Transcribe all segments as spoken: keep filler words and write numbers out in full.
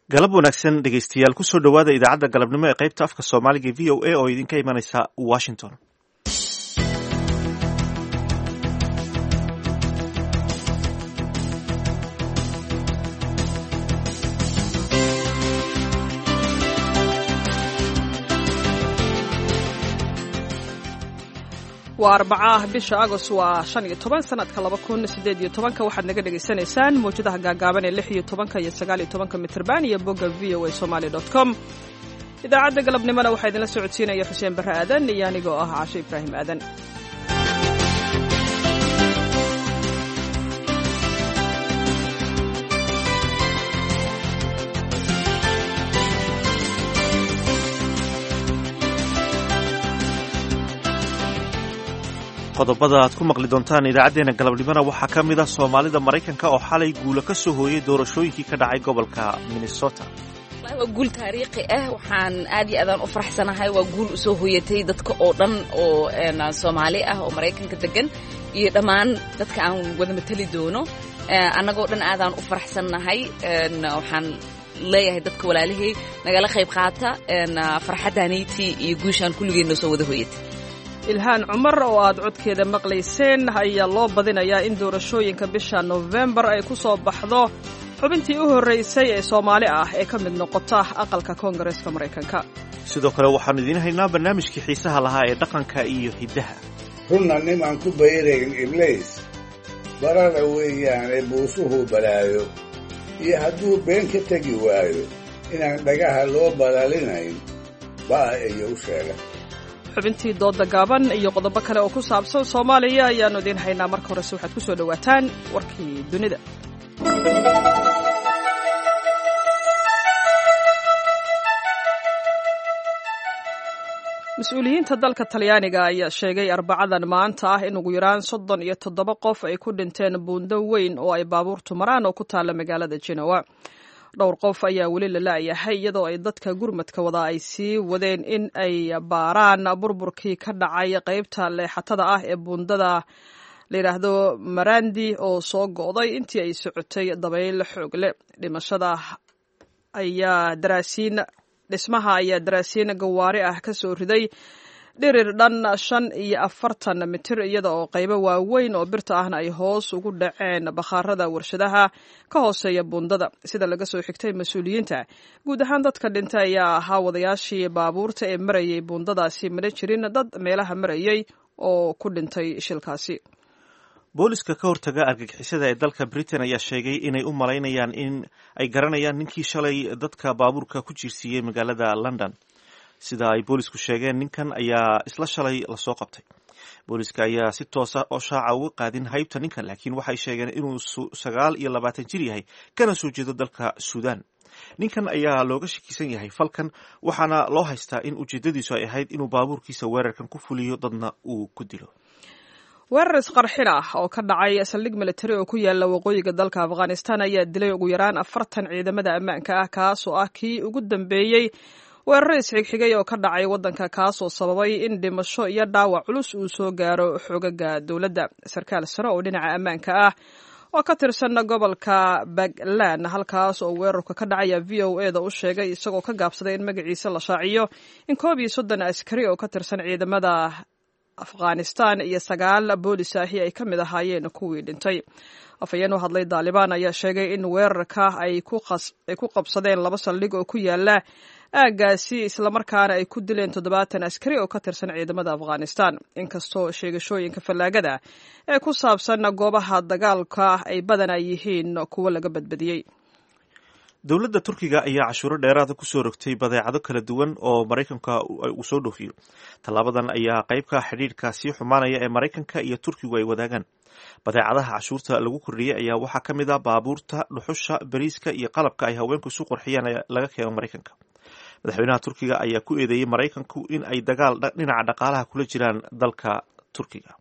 galab wanaagsan dhegaystayaal kusoo dhowaada idaacadda galabnimo ee qaybta afka soomaaliga v o a oo idinka imanaysa washington. waa arbacaah bisha agost waa shan iyo toban sanadka laba kun sideed iyo tobanka waxaad naga dhegaysanaysaan mawjadaha gaagaaban ee lix iyo tobanka iyo sagaal iyo tobanka mitrban iyo bogga v o a somaali dot com. idaacadda galabnimona waxaa idinla socodsiinaya xuseen barre aadan iyo anigoo ah caasho ibraahim aadan. qodobada aad ku maqli doontaan idaacaddeenna galabnimona waxaa ka mid ah soomaalida maraykanka oo xalay guula ka soo hooyay doorashooyinkii ka dhacay gobolka minnesota. waa guul taariikhi ah, waxaan aad iyo aadaan u faraxsanahay. waa guul usoo hooyatay dadka oo dhan oo soomaali ah oo maraykanka degan iyo dhammaan dadka aan wada matali doono. annagoo dhan aadaan u faraxsannahay. waxaan leeyahay dadka walaalihii nagala qayb qaata farxaddaaniitii iyo guushaan kulligeenna soo wada hooyatay. ilhaan cumar oo aad codkeeda maqlayseen ayaa loo badinayaa in doorashooyinka bisha nofembar ay ku soo baxdo xubintii u horraysay ee soomaali ah ee ka mid noqota aqalka koongareeska maraykanka. sidoo kale waxaannu idiin haynaa barnaamijkii xiisaha lahaa ee dhaqanka iyo hiddaha. runna nimaan ku bayrayn ibliis barara weeyaane buusuhu balaayo iyo hadduu been ka tegi waayo inaan dhagaha loo balaalinayn baa iyo u sheega. xubintii dooda gaaban iyo qodobo kale oo ku saabsan soomaaliya ayaannu idiin haynaa. marka horese waxaad ku soo dhowaataan warkii dunida. mas-uuliyiinta dalka talyaaniga ayaa sheegay arbacadan maanta ah in ugu yaraan soddon iyo toddoba qof ay ku dhinteen buundo weyn oo ay baabuurtu maraan oo ku taalla magaalada jenowa. dhowr qof ayaa weli la la'yahay iyadoo ay dadka gurmadka wada ay sii wadeen in ay baaraan burburkii ka dhacay qaybta leexatada ah ee buundada layidhaahdo marandi oo soo go'day intii ay socotay dabayl xoog leh. dhimashada ayaa daraasiin dhismaha ayaa daraasiin gawaari ah ka soo riday dhirir dhan shan iyo afartan mitir iyada oo qaybo waaweyn oo birta ahna ay hoos ugu dhaceen bakhaarada warshadaha ka hooseeya buundada. sida laga soo xigtay mas-uuliyiinta, guud ahaan dadka dhintay ayaa ahaa wadayaashii baabuurta ee marayay buundadaasi, mana jirin dad meelaha marayay oo ku dhintay shilkaasi. booliska ka hortaga argagixisada ee dalka britain ayaa sheegay inay u malaynayaan in ay garanayaan ninkii shalay dadka baabuurka ku jiirsiiyey magaalada london. sida ay boolisku sheegeen, ninkan ayaa isla shalay lasoo qabtay. booliska ayaa si toosa oo shaaca uga qaadin haybta ninkan, laakiin waxay sheegeen inuu sagaal iyo labaatan jir yahay kana soo jeedo dalka suudaan. ninkan ayaa looga shakisan yahay falkan, waxaana loo haystaa in ujeedadiisu ay ahayd inuu baabuurkiisa weerarkan ku fuliyo dadna uu ku dilo. weerar isqarxin ah oo ka dhacay saldhig militari oo ku yaala waqooyiga dalka afghanistan ayaa dilay ugu yaraan afartan ciidamada ammaanka ah, kaasoo ah kii ugu dambeeyey weeraro isxigxigay oo ka dhacay waddanka, kaasoo sababay in dhimasho iyo dhaawac culus uu soo gaaro xoogaga dowladda. sarkaal sare oo dhinaca ammaanka ah oo ka tirsan gobolka baglan halkaas oo weerarka ka dhacaya v o a da u sheegay, isagoo ka gaabsaday in magaciisa la shaaciyo, in koob iyo soddon askari oo ka tirsan ciidamada afghanistan iyo sagaal boolis ahi ay ka mid ahaayeen kuwii dhintay. afhayeen u hadlay daalibaan ayaa sheegay in weerarka ay ku qabsadeen laba saldhig oo ku yaala aaggaasi, islamarkaana ay ku dileen toddobaatan askari oo ka tirsan ciidamada afghanistan. inkastoo sheegashooyinka fallaagada ee ku saabsan goobaha dagaalka ay badanaa yihiin kuwo laga badbadiyey. dowladda turkiga ayaa cashuuro dheeraada kusoo rogtay badeecado kala duwan oo maraykanka uu soo dhoofiyo. tallaabadan ayaa qayb ka xidhiidhka sii xumaanaya ee maraykanka iyo turkigu ay wadaagaan. badeecadaha cashuurta lagu kordhiyey ayaa waxaa ka mid ah baabuurta, dhuxusha, bariiska iyo qalabka ay haweenku isu qurxiyaan ee laga keeno maraykanka. madaxweynaha turkiga ayaa ku eedeeyey maraykanku in ay dagaal dhinaca dhaqaalaha kula jiraan dalka turkiga.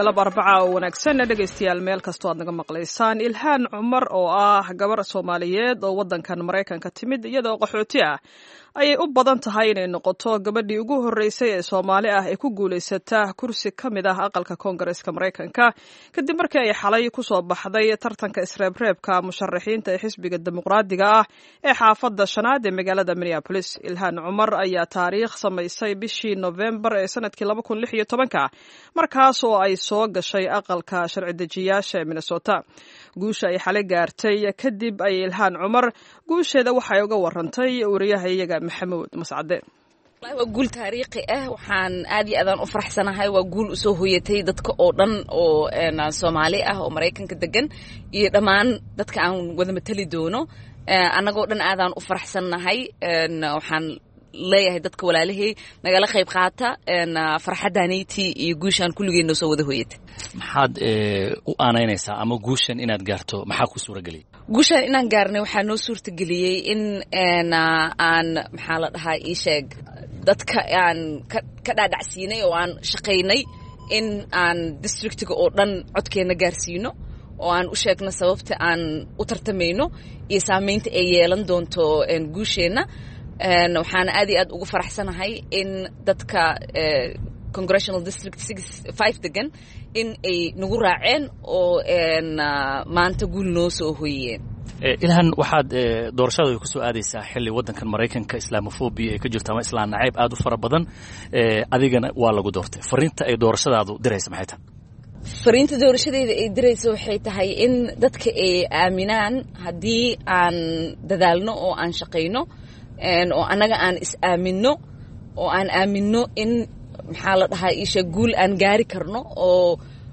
galab arbaca oo wanaagsan dhegaystayaal meel kastoo aad naga maqlaysaan. Ilhaan Cumar oo ah gabar Soomaaliyeed oo wadankan Mareykanka timid iyadoo qaxooti ah ayay u badan tahay inay noqoto gabadhii ugu horeysay ee Soomaali ah ee ku guuleysata kursi ka mid ah aqalka Koongareeska Mareykanka kadib markii ay xalay ku soo baxday tartanka isreebreebka musharaxiinta ee xisbiga dimuqraadiga ah ee xaafadda shanaad ee magaalada Minneapolis. Ilhaan Cumar ayaa taariikh samaysay bishii November ee sanadkii laba kun lix iyo toban markaas oo ay soo gashay aqalka sharci dejiyaasha ee Minnesota. Guusha ay xalay gaartay kadib ay Ilhaan Cumar guusheeda waxay uga warantay wariyahayaga Maxamuud Mascade. waa guul taariikhi ah waxaan aad iyo aad u faraxsanahay waa guul u soo hoyatay dadka oo dhan oo Soomaali ah oo Mareykanka degan iyo dhammaan dadka aan wada matali doono annagoo dhan aadaan u faraxsanahay waxaan leeyahay dadka walaalihii nagala qayb qaata farxadaanayti iyo guushan kulligeena soo wada hoyatay. maxaad u aanaynaysaa ama guushan inaad gaarto maxaa ku suura galiyay? guushan inaan gaarnay waxaa noo suurta geliyey in aan maxaa la dhahaa ii sheeg dadka aan ka dhaadhacsiinay oo aan shaqaynay in aan districtiga oo dhan codkeena gaarsiino oo aan u sheegno sababta aan u tartamayno iyo saamaynta ay yeelan doonto guusheenna. waxaan aad iyo aad ugu faraxsanahay in dadka Congressional District five degan in ay nagu raaceen oo maanta guul noo soo hoyeen. Ilhaan waxaad doorashada ay ku soo aadaysaa xilli wadankan Mareykanka Islamophobia ay ka jirto ama islaan nacayb aad u fara badan adigana waa lagu doortay. Fariinta ay doorashadaadu dirayso maxay tahay? fariinta doorashadeeda ay dirayso waxay tahay in dadka ay aaminaan haddii aan dadaalno oo aan shaqayno oo annaga aan is aaminno oo aan aaminno in maxaa la dhahaa isha guul aan gaari karno oo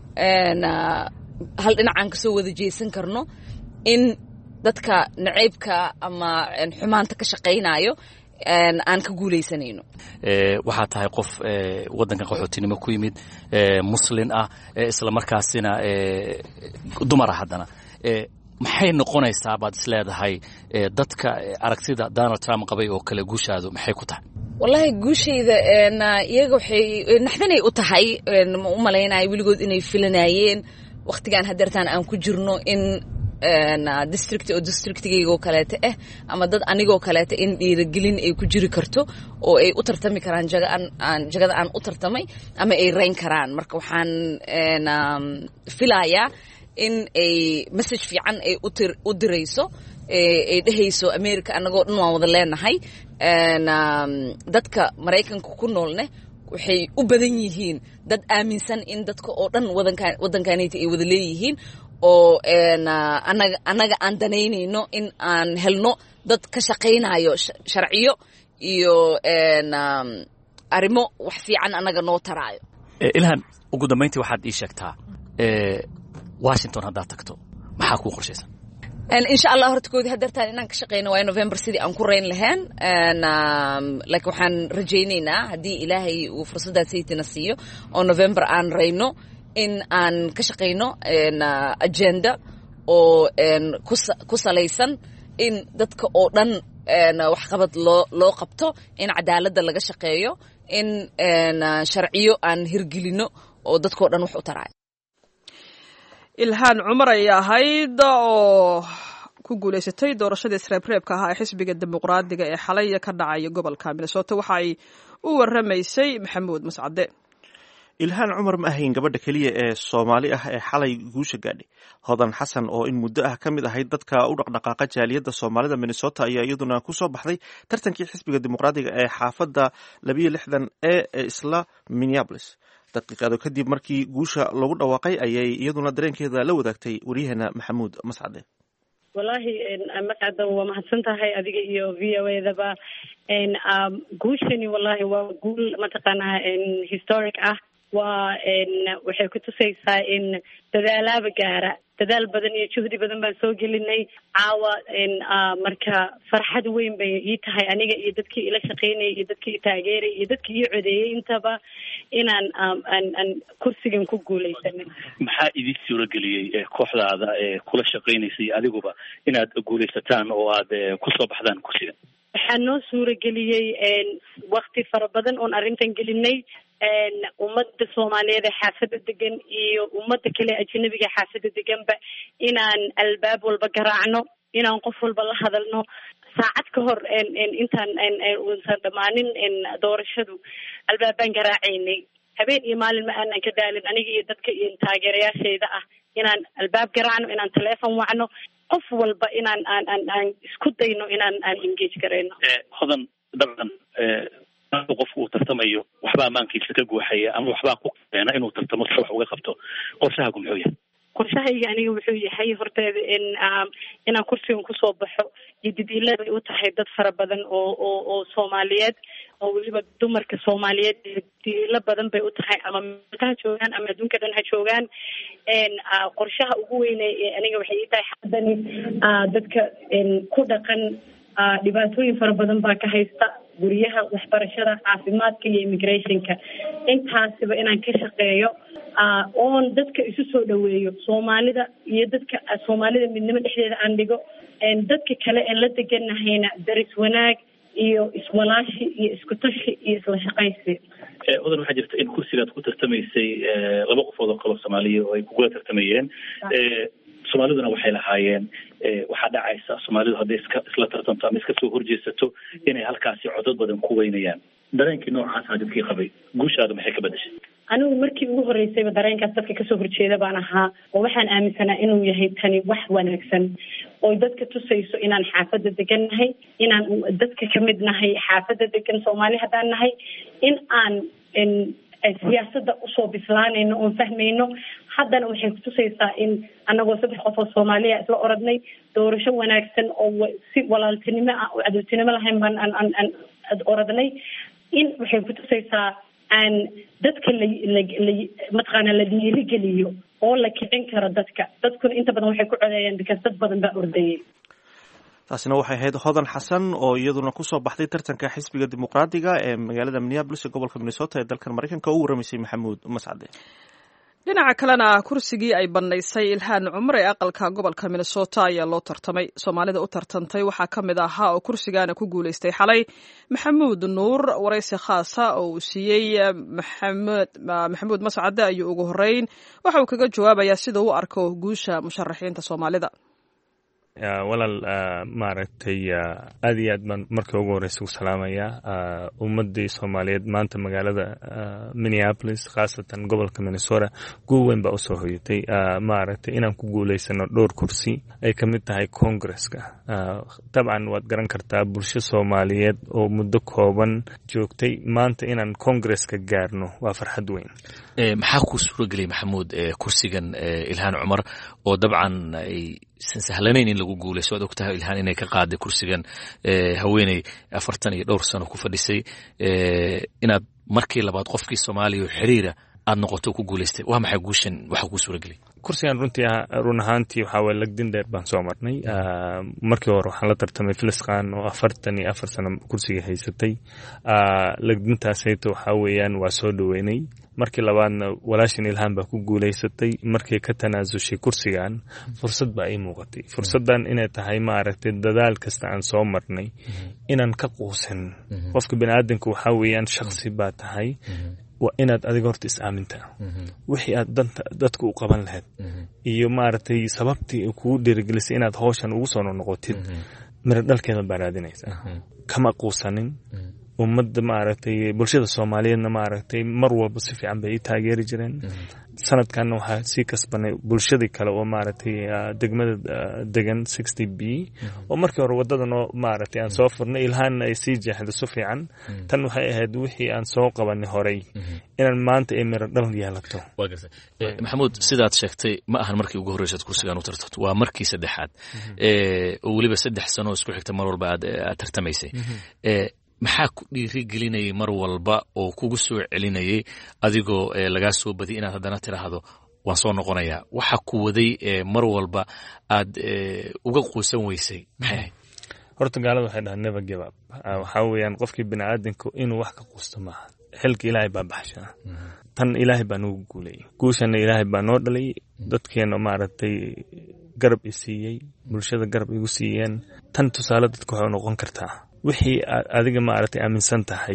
hal dhinacaan ka soo wada jeesan karno in dadka naceybka ama xumaanta ka shaqaynayo aan ka guuleysanayno. waxaa tahay qof wadankan qaxootinimo ku yimid muslin ah isla markaasina dumar ah haddana maxay noqonaysaa baad is leedahay dadka aragtida Donald Trump qabay oo kale guushaadu maxay ku tahay? wallahi guushayda iyaga waxay naxdinay u tahay ma u malaynayo weligood inay filanayeen waqtigan hadeertaan aan ku jirno in district oo districtigayga kaleeta ah ama dad anigoo kaleeta in dhiirigelin ay ku jiri karto oo ay u tartami karaan jagada aan u tartamay ama ay rayn karaan. marka waxaan filayaa in ay message fiican ay u dirayso ay dhehayso America annagoo dhan waan wada leenahay dadka Mareykanka ku noolne waxay u badan yihiin dad aaminsan in dadka oo dhan wadankan wadankaanayta ay wada leeyihiin oo anaga anaga aan danaynayno in aan helno dad ka shaqaynayo sharciyo iyo arrimo wax fiican anaga noo taraayo. Ilhaan ugu dambeyntii waxaad ii sheegtaa Washington haddaad tagto maxaa kuu qorshaysan? insha Allah hortakoodii hadeertaan inaan ka shaqeyno waa November sidii aan ku reyn lahayn laakiin waxaan rajaynaynaa haddii ilaahay uu fursadaad saytina siiyo oo November aan reyno in aan ka shaqeyno agenda oo ku salaysan in dadka oo dhan wax qabad loo loo qabto in cadaaladda laga shaqeeyo in sharciyo aan hirgelino oo dadka oo dhan wax u taraayo. Ilhaan Cumar ay ahayd oo ku guuleysatay doorashada isreebreebka ah ee xisbiga dimuqraadiga ee xalay ka dhacay gobolka Minnesota waxa ay u waramaysay Maxamuud Mascade. Ilhaan Cumar ma ahayn gabadha kaliya ee Soomaali ah ee xalay guusha gaadhay. Hodan Xasan oo in muddo ah kamid ahayd dadka u dhaqdhaqaaqa jaaliyadda Soomaalida Minnesota ayaa iyaduna ku soo baxday tartankii xisbiga dimuqraadiga ee xaafadda laba iyo lixdan ee isla Minneapolis. daqiiqado kadib markii guusha lagu dhawaaqay ayay iyaduna dareenkeeda la wadaagtay wariyahana Maxamuud Mascade. wallahi Mascade waa mahadsantahay adiga iyo V O A-daba guushani wallahi waa guul mataqaanaa historic ah waa waxay ku tusaysaa in dadaalaaba gaara dadaal badan iyo juhdi badan baan soo gelinay caawa marka farxad weyn bay ii tahay aniga iyo dadkii ila shaqaynayay iyo dadkii taageeray iyo dadkii ii codeeyay intaba inaan aan kursigan ku guuleysanay. maxaa idin suurageliyey kooxdaada ee kula shaqaynaysay adiguba inaad guuleysataan oo aad ku soo baxdaan kursigan? waxaa noo suurageliyey waqti fara badan oon arrintan gelinay ummadda soomaaliyeed ee xaafadda degan iyo ummadda kale ajnabiga xaafadda deganba inaan albaab walba garaacno, inaan qof walba la hadalno. saacad ka hor intaan uusan dhammaanin doorashadu albaabaan garaacaynay, habeen iyo maalin ma aanan ka daalin, aniga iyo dadka iyo taageerayaashayda ah inaan albaab garaacno, inaan teleefon wacno, qof walba inaan aan aan aan isku dayno inaan aan engage garayno. hodan dabcan qofku uu tartamayo waxbaa amaankiisa ka guuxaya ama waxbaa ku keena inuu tartamo wax uga qabto, qorshahaagu muxuu yahay? qorshahayga aniga wuxuu yahay horteeda in inaan kursigan kusoo baxo iyo didiila bay u tahay dad fara badan oo oo oo Soomaaliyeed oo weliba dumarka Soomaaliyeed didiila badan bay u tahay, ama meelaha joogaan ama adduunka dhan ha joogaan. qorshaha ugu weyn ee aniga waxay ii tahay xaddani dadka ku dhaqan dhibaatooyin fara badan baa ka haysta, guryaha, waxbarashada, caafimaadka iyo immigrationka. intaasiba inaan ka shaqeeyo oon dadka isu soo dhaweeyo, soomaalida iyo dadka soomaalida midnimo dhexdeeda aan dhigo, dadka kale ee la deganahayna daris wanaag iyo iswalaashi iyo isku tashi iyo isla shaqaysi. odan waxaa jirta in kursigaad ku tartamaysay laba qofood oo kale Soomaaliya oo ay kugula tartamayeen. Soomaaliduna waxay lahaayeen waxaa dhacaysa Soomaalidu hadday iska isla tartanto ama iska soo horjeesato inay halkaasi codad badan ku weynayaan. dareenkii noocaas hadidkii qabay, guushaadu maxay ka bedeshay? anigu markii ugu horeysayba dareenkaas dadka kasoo horjeeda baan ahaa, oo waxaan aaminsanaa inuu yahay tani wax wanaagsan oo dadka tusayso inaan xaafadda degan nahay, inaan dadka kamid nahay xaafadda degan Soomaali haddaan nahay, in aan siyaasadda usoo bislaanayno oon fahmayno. haddana waxay kutusaysaa in anagoo saddex qof oo Soomaaliya isla oradnay doorasho wanaagsan oo si walaaltinimo ah oo cadowtinimo lahayn baan aan aan aan oradnay. in waxay kutusaysaa aan dadka la la mataqaana la dhiirigeliyo oo la kicin karo dadka. dadkuna inta badan waxay ku codeeyaan because dad badan baa ordayay. taasina waxay ahayd Hodan Xasan oo iyaduna kusoo baxday tartanka xisbiga dimuqraadiga ee magaalada Minneapolis ee gobolka Minnesota ee dalkan Mareykanka oo u waramaysay Maxamuud Mascade. dhinaca kalena kursigii ay bannaysay Ilhaan Cumar ee aqalka gobolka Minnesota ayaa loo tartamay. Soomaalida u tartantay waxaa ka mid ahaa oo kursigaana ku guulaystay xalay Maxamuud Nuur. waraysi khaasa oo uu siiyey Maxamuud Maxamuud Mascade ayuu ugu horeyn waxa uu kaga jawaabayaa sida uu arko guusha musharaxiinta Soomaalida. walaal maaragtay aad iyo aad baan markii ugu horreysay u salaamayaa ummadii Soomaaliyeed maanta magaalada Minneapolis khaasatan gobolka Minnesota guul weyn baa usoo hoyatay. maaragtay inaan ku guulaysano dhowr kursi ay ka mid tahay Congress-ka. dabcan waad garan kartaa bulsho Soomaaliyeed oo muddo kooban joogtay, maanta inaan Congress-ka gaarno waa farxad weyn. maxaa ku suurageliyay Maxamuud kursigan Ilhaan Cumar oo dabcan ay sahlanayn in lagu guulayso? waad ogtahay Ilhaan inay ka qaaday kursigan haweeney afartan iyo dhowr sano ku fadhisay, inaad markii labaad qofkii Soomaaliya xiriira aad noqoto ku guulaystay. waa maxay guushan waxa ku suurageliyay? kursigan runtii run ahaantii waxaa waye lagdin dheer baan soo marnay. markii hore waxaan la tartamay Filisqaan oo afartan iyo afar sano kursiga haysatay. lagdintaasayto waxaa weeyaan waa soo dhaweynay. markii labaadna walaashin Ilhaan baa ku guulaysatay. markii ka tanaasushay kursigan fursad baa ii muuqatay. fursaddan inay tahay maaragtay dadaal kasta aan soo marnay inaan ka quusan. qofka bini'aadanka waxaa weeyaan shakhsi baa tahay, waa inaad adiga horta is-aaminta wixii aad danta dadka u qaban lahayd iyo maaragtay sababtii kugu dhiirigelisay inaad hawshan ugu soo noqotid miro dhalkeeda baa raadinaysaa. kama quusanin. ummadda maaragtay bulshada Soomaaliyeedna maaragtay mar walba si fiican bay taageeri jireen. sanadkanna waxaa sii kasbanay bulshadii kale oo maaragtay degmada degan sixty B oo markii hore waddadan oo maaragtay aan soo furnay Ilhaanna ay sii jeexdo si fiican. tan waxay ahayd wixii aan soo qabanay horey inaan maanta ay miro dhal yeelato. waa gartay Maxamuud, sidaad sheegtay ma ahan markii ugu horreysay kursigan u tartanto, waa markii saddexaad oo weliba saddex sano isku xigta mar walba aad tartamaysay. maxaa ku dhiirigelinayay mar walba oo kugu soo celinayay adigoo lagaa soo badiyay inaad haddana tiraahdo waan soo noqonayaa? waxa ku waday mar walba aad uga quusan weysay maxay ahayd? horta gaalada waxay dhahaan never give up. waxaa weeyaan qofkii bini'aadanku inuu wax ka quusto maaha. xilka ilaahay baa baxshaa. tan ilaahay baa noogu guulayay. guushana ilaahay baa noo dhalay. dadkeena maaragtay garab i siiyey, bulshada garab igu siiyeen. tan tusaale dadka waxay noqon kartaa wixii aad adiga maaragtay aaminsan tahay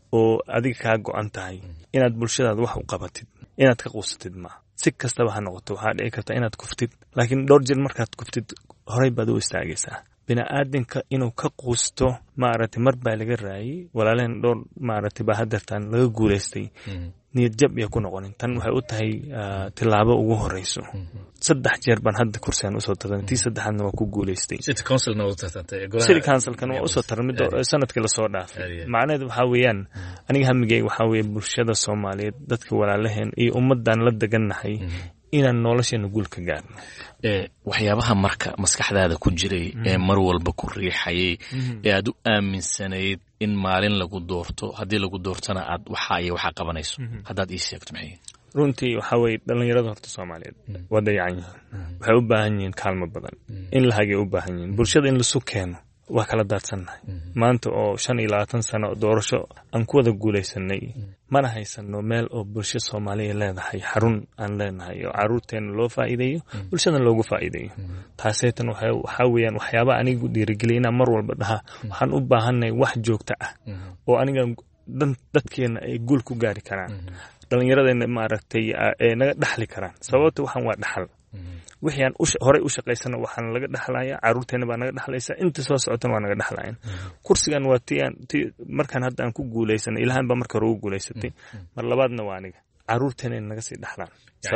oo adiga kaa go-an tahay inaad bulshadaada wax u qabatid inaad ka quusatid ma si kastaba ha noqoto waxaa dhici karta inaad kuftid laakiin dhowr jeer markaad kuftid horey baad u istaagaysaa bini'aadinka inuu ka quusto maaragtay mar baa laga raayay walaaleen dhowr maaragtay baa hadeertaan laga guulaystay niyad jab iyo ku noqonin tan waxay u tahay tilaabo ugu horeyso saddex jeer baan hadda kursigan usoo tartamay tii saddexaadna waa ku guulaystay city councilna waa u tartantay city councilkana waa usoo tartamay sanadkii lasoo dhaafay macnaheedu waxaa weeyaan aniga hamigay waxaa weeye bulshada soomaaliyeed dadka walaalaheen iyo ummadan la degannahay inaan nolosheena guul ka gaarno waxyaabaha marka maskaxdaada ku jiray ee mar walba ku riixayay ee aad u aaminsanayd in maalin lagu doorto haddii lagu doortana aad waxa iyo waxa qabanayso haddaad ii sheegto maxay runtii waxaa weeye dhallinyarada horta soomaaliyeed waa dayacan yihiin waxay u baahan yihiin kaalmo badan in la hagay u baahan yihiin bulshada in lasu keeno waa kala daadsannahay maanta oo shan iyo labaatan sano doorasho aan ku wada guulaysanay mana haysano meel oo bulsho soomaaliya leedahay xarun aan leenahay oo caruurteena loo faa'iideeyo bulshadana loogu faa'iideeyo taaseetan waxaa weeyaan waxyaaba anigu dhiirigeliya inaan mar walba dhaha waxaan u baahanay wax joogto ah oo aniga dadkeena ay guul ku gaari karaan dhallinyaradeenna maaragtay ee naga dhaxli karaan sababta waxaan waa dhaxal wixii aan horey u shaqaysana waxaan laga dhaxlayaa caruurteena baa naga dhaxlaysa inta soo socotana waa naga dhaxlayan kursigan waa tii aan tii markaan hadda aan ku guulaysanay ilaahan baa marka hore ugu guulaysatay mar labaadna waa aniga caruurteena in naga sii dhaxlaan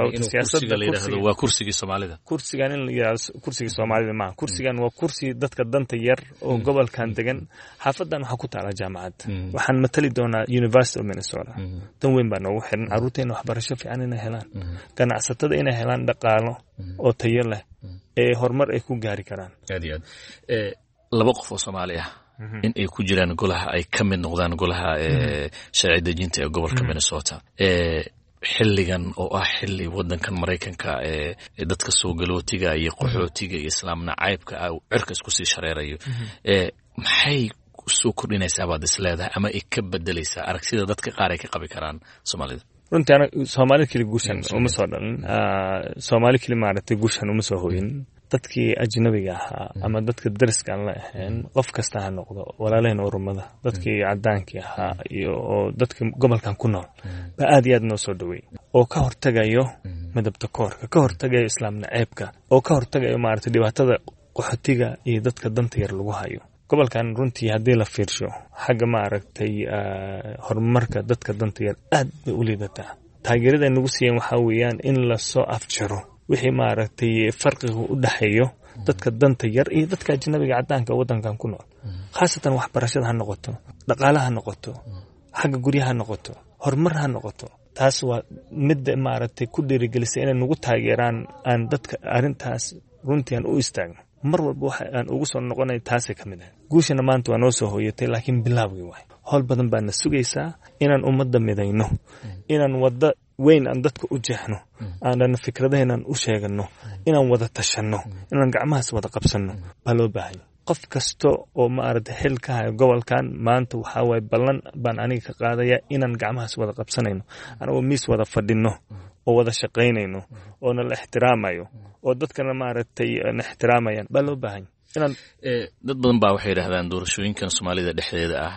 waa kursigii soomaalida kursigan in la yiraahdo kursigii soomaalida ma kursigan waa kursi dadka danta yar oo gobolkan degan xaafadan waxa ku taala jaamacad waxaan matali doonaa University of Minnesota tan weyn baa noogu xiran caruurteena waxbarasho fiican inay helaan ganacsatada inay helaan dhaqaalo oo tayo leh ee horumar ay ku gaari karaan aad iyo aad ee laba qof oo Soomaali ah in ay ku jiraan golaha ay ka mid noqdaan golaha ee sharci dejinta ee gobolka Minnesota ee xilligan oo ah xilli wadankan Mareykanka ee dadka soo galootiga iyo qaxootiga iyo islaamna caybka ah cirka isku sii shareerayo ee maxay soo kordhinaysaa baad isleedahay ama ay ka bedelaysaa aragtida dadka qaar ay ka qabi karaan Soomaalida runtii ana Soomaali kali guushan uma soo dhalin Soomaali kali maaragtay guushan uma soo hooyin dadkii ajnabiga ahaa ama dadka dariska aan la ahayn qof kasta ha noqdo walaaleen urumada dadkii cadaankii ahaa iyo dadka gobolkan ku nool ba aad iyo aad noo soo dhaweey oo ka hortagayo midabta koorka ka hortagayo islaamna ceebka oo ka hortagayo maaragtay dhibaatada qaxootiga iyo dadka danta yar lagu hayo gobolkan runtii haddii la fiirsho xagga maaragtay horumarka dadka danta yar aad bay u liidataa taageerada nagu siiyeen waxaa weeyaan in la soo afjaro wixii maaragtay farqiga u dhaxeeyo dadka danta yar iyo dadka ajnabiga cadaanka wadankan ku nool khaasatan waxbarashada ha noqoto dhaqaalaha ha noqoto xagga guryaha ha noqoto horumar ha noqoto taas waa mid maaragtay ku dhiirigelisay inay nagu taageeraan aan dadka arrintaas runtii aan u istaagno mar walba waxa aan ugu soo noqonay taasay ka mid ah guushana maanta waa noo soo hooyatay laakiin bilaawgii waay howl badan baa na sugaysaa inaan ummadda midayno inaan wadda weyn aan dadka u jeexno aanan fikradaheenan u sheegano inaan wada tashanno inaan gacmahaas wada qabsanno baa loo baahan qof kasta oo maaragtay xil ka hayo gobolkan maanta waxaa waay ballan baan aniga ka qaadaya inaan gacmahaas wada qabsanayno anagoo miis wada fadhino oo wada shaqaynayno oo na la ixtiraamayo oo dadkana maaragtay na ixtiraamayaan baa loo baahan inaan dad badan baa waxay yidhaahdaan doorashooyinkan Soomaalida dhexdeeda ah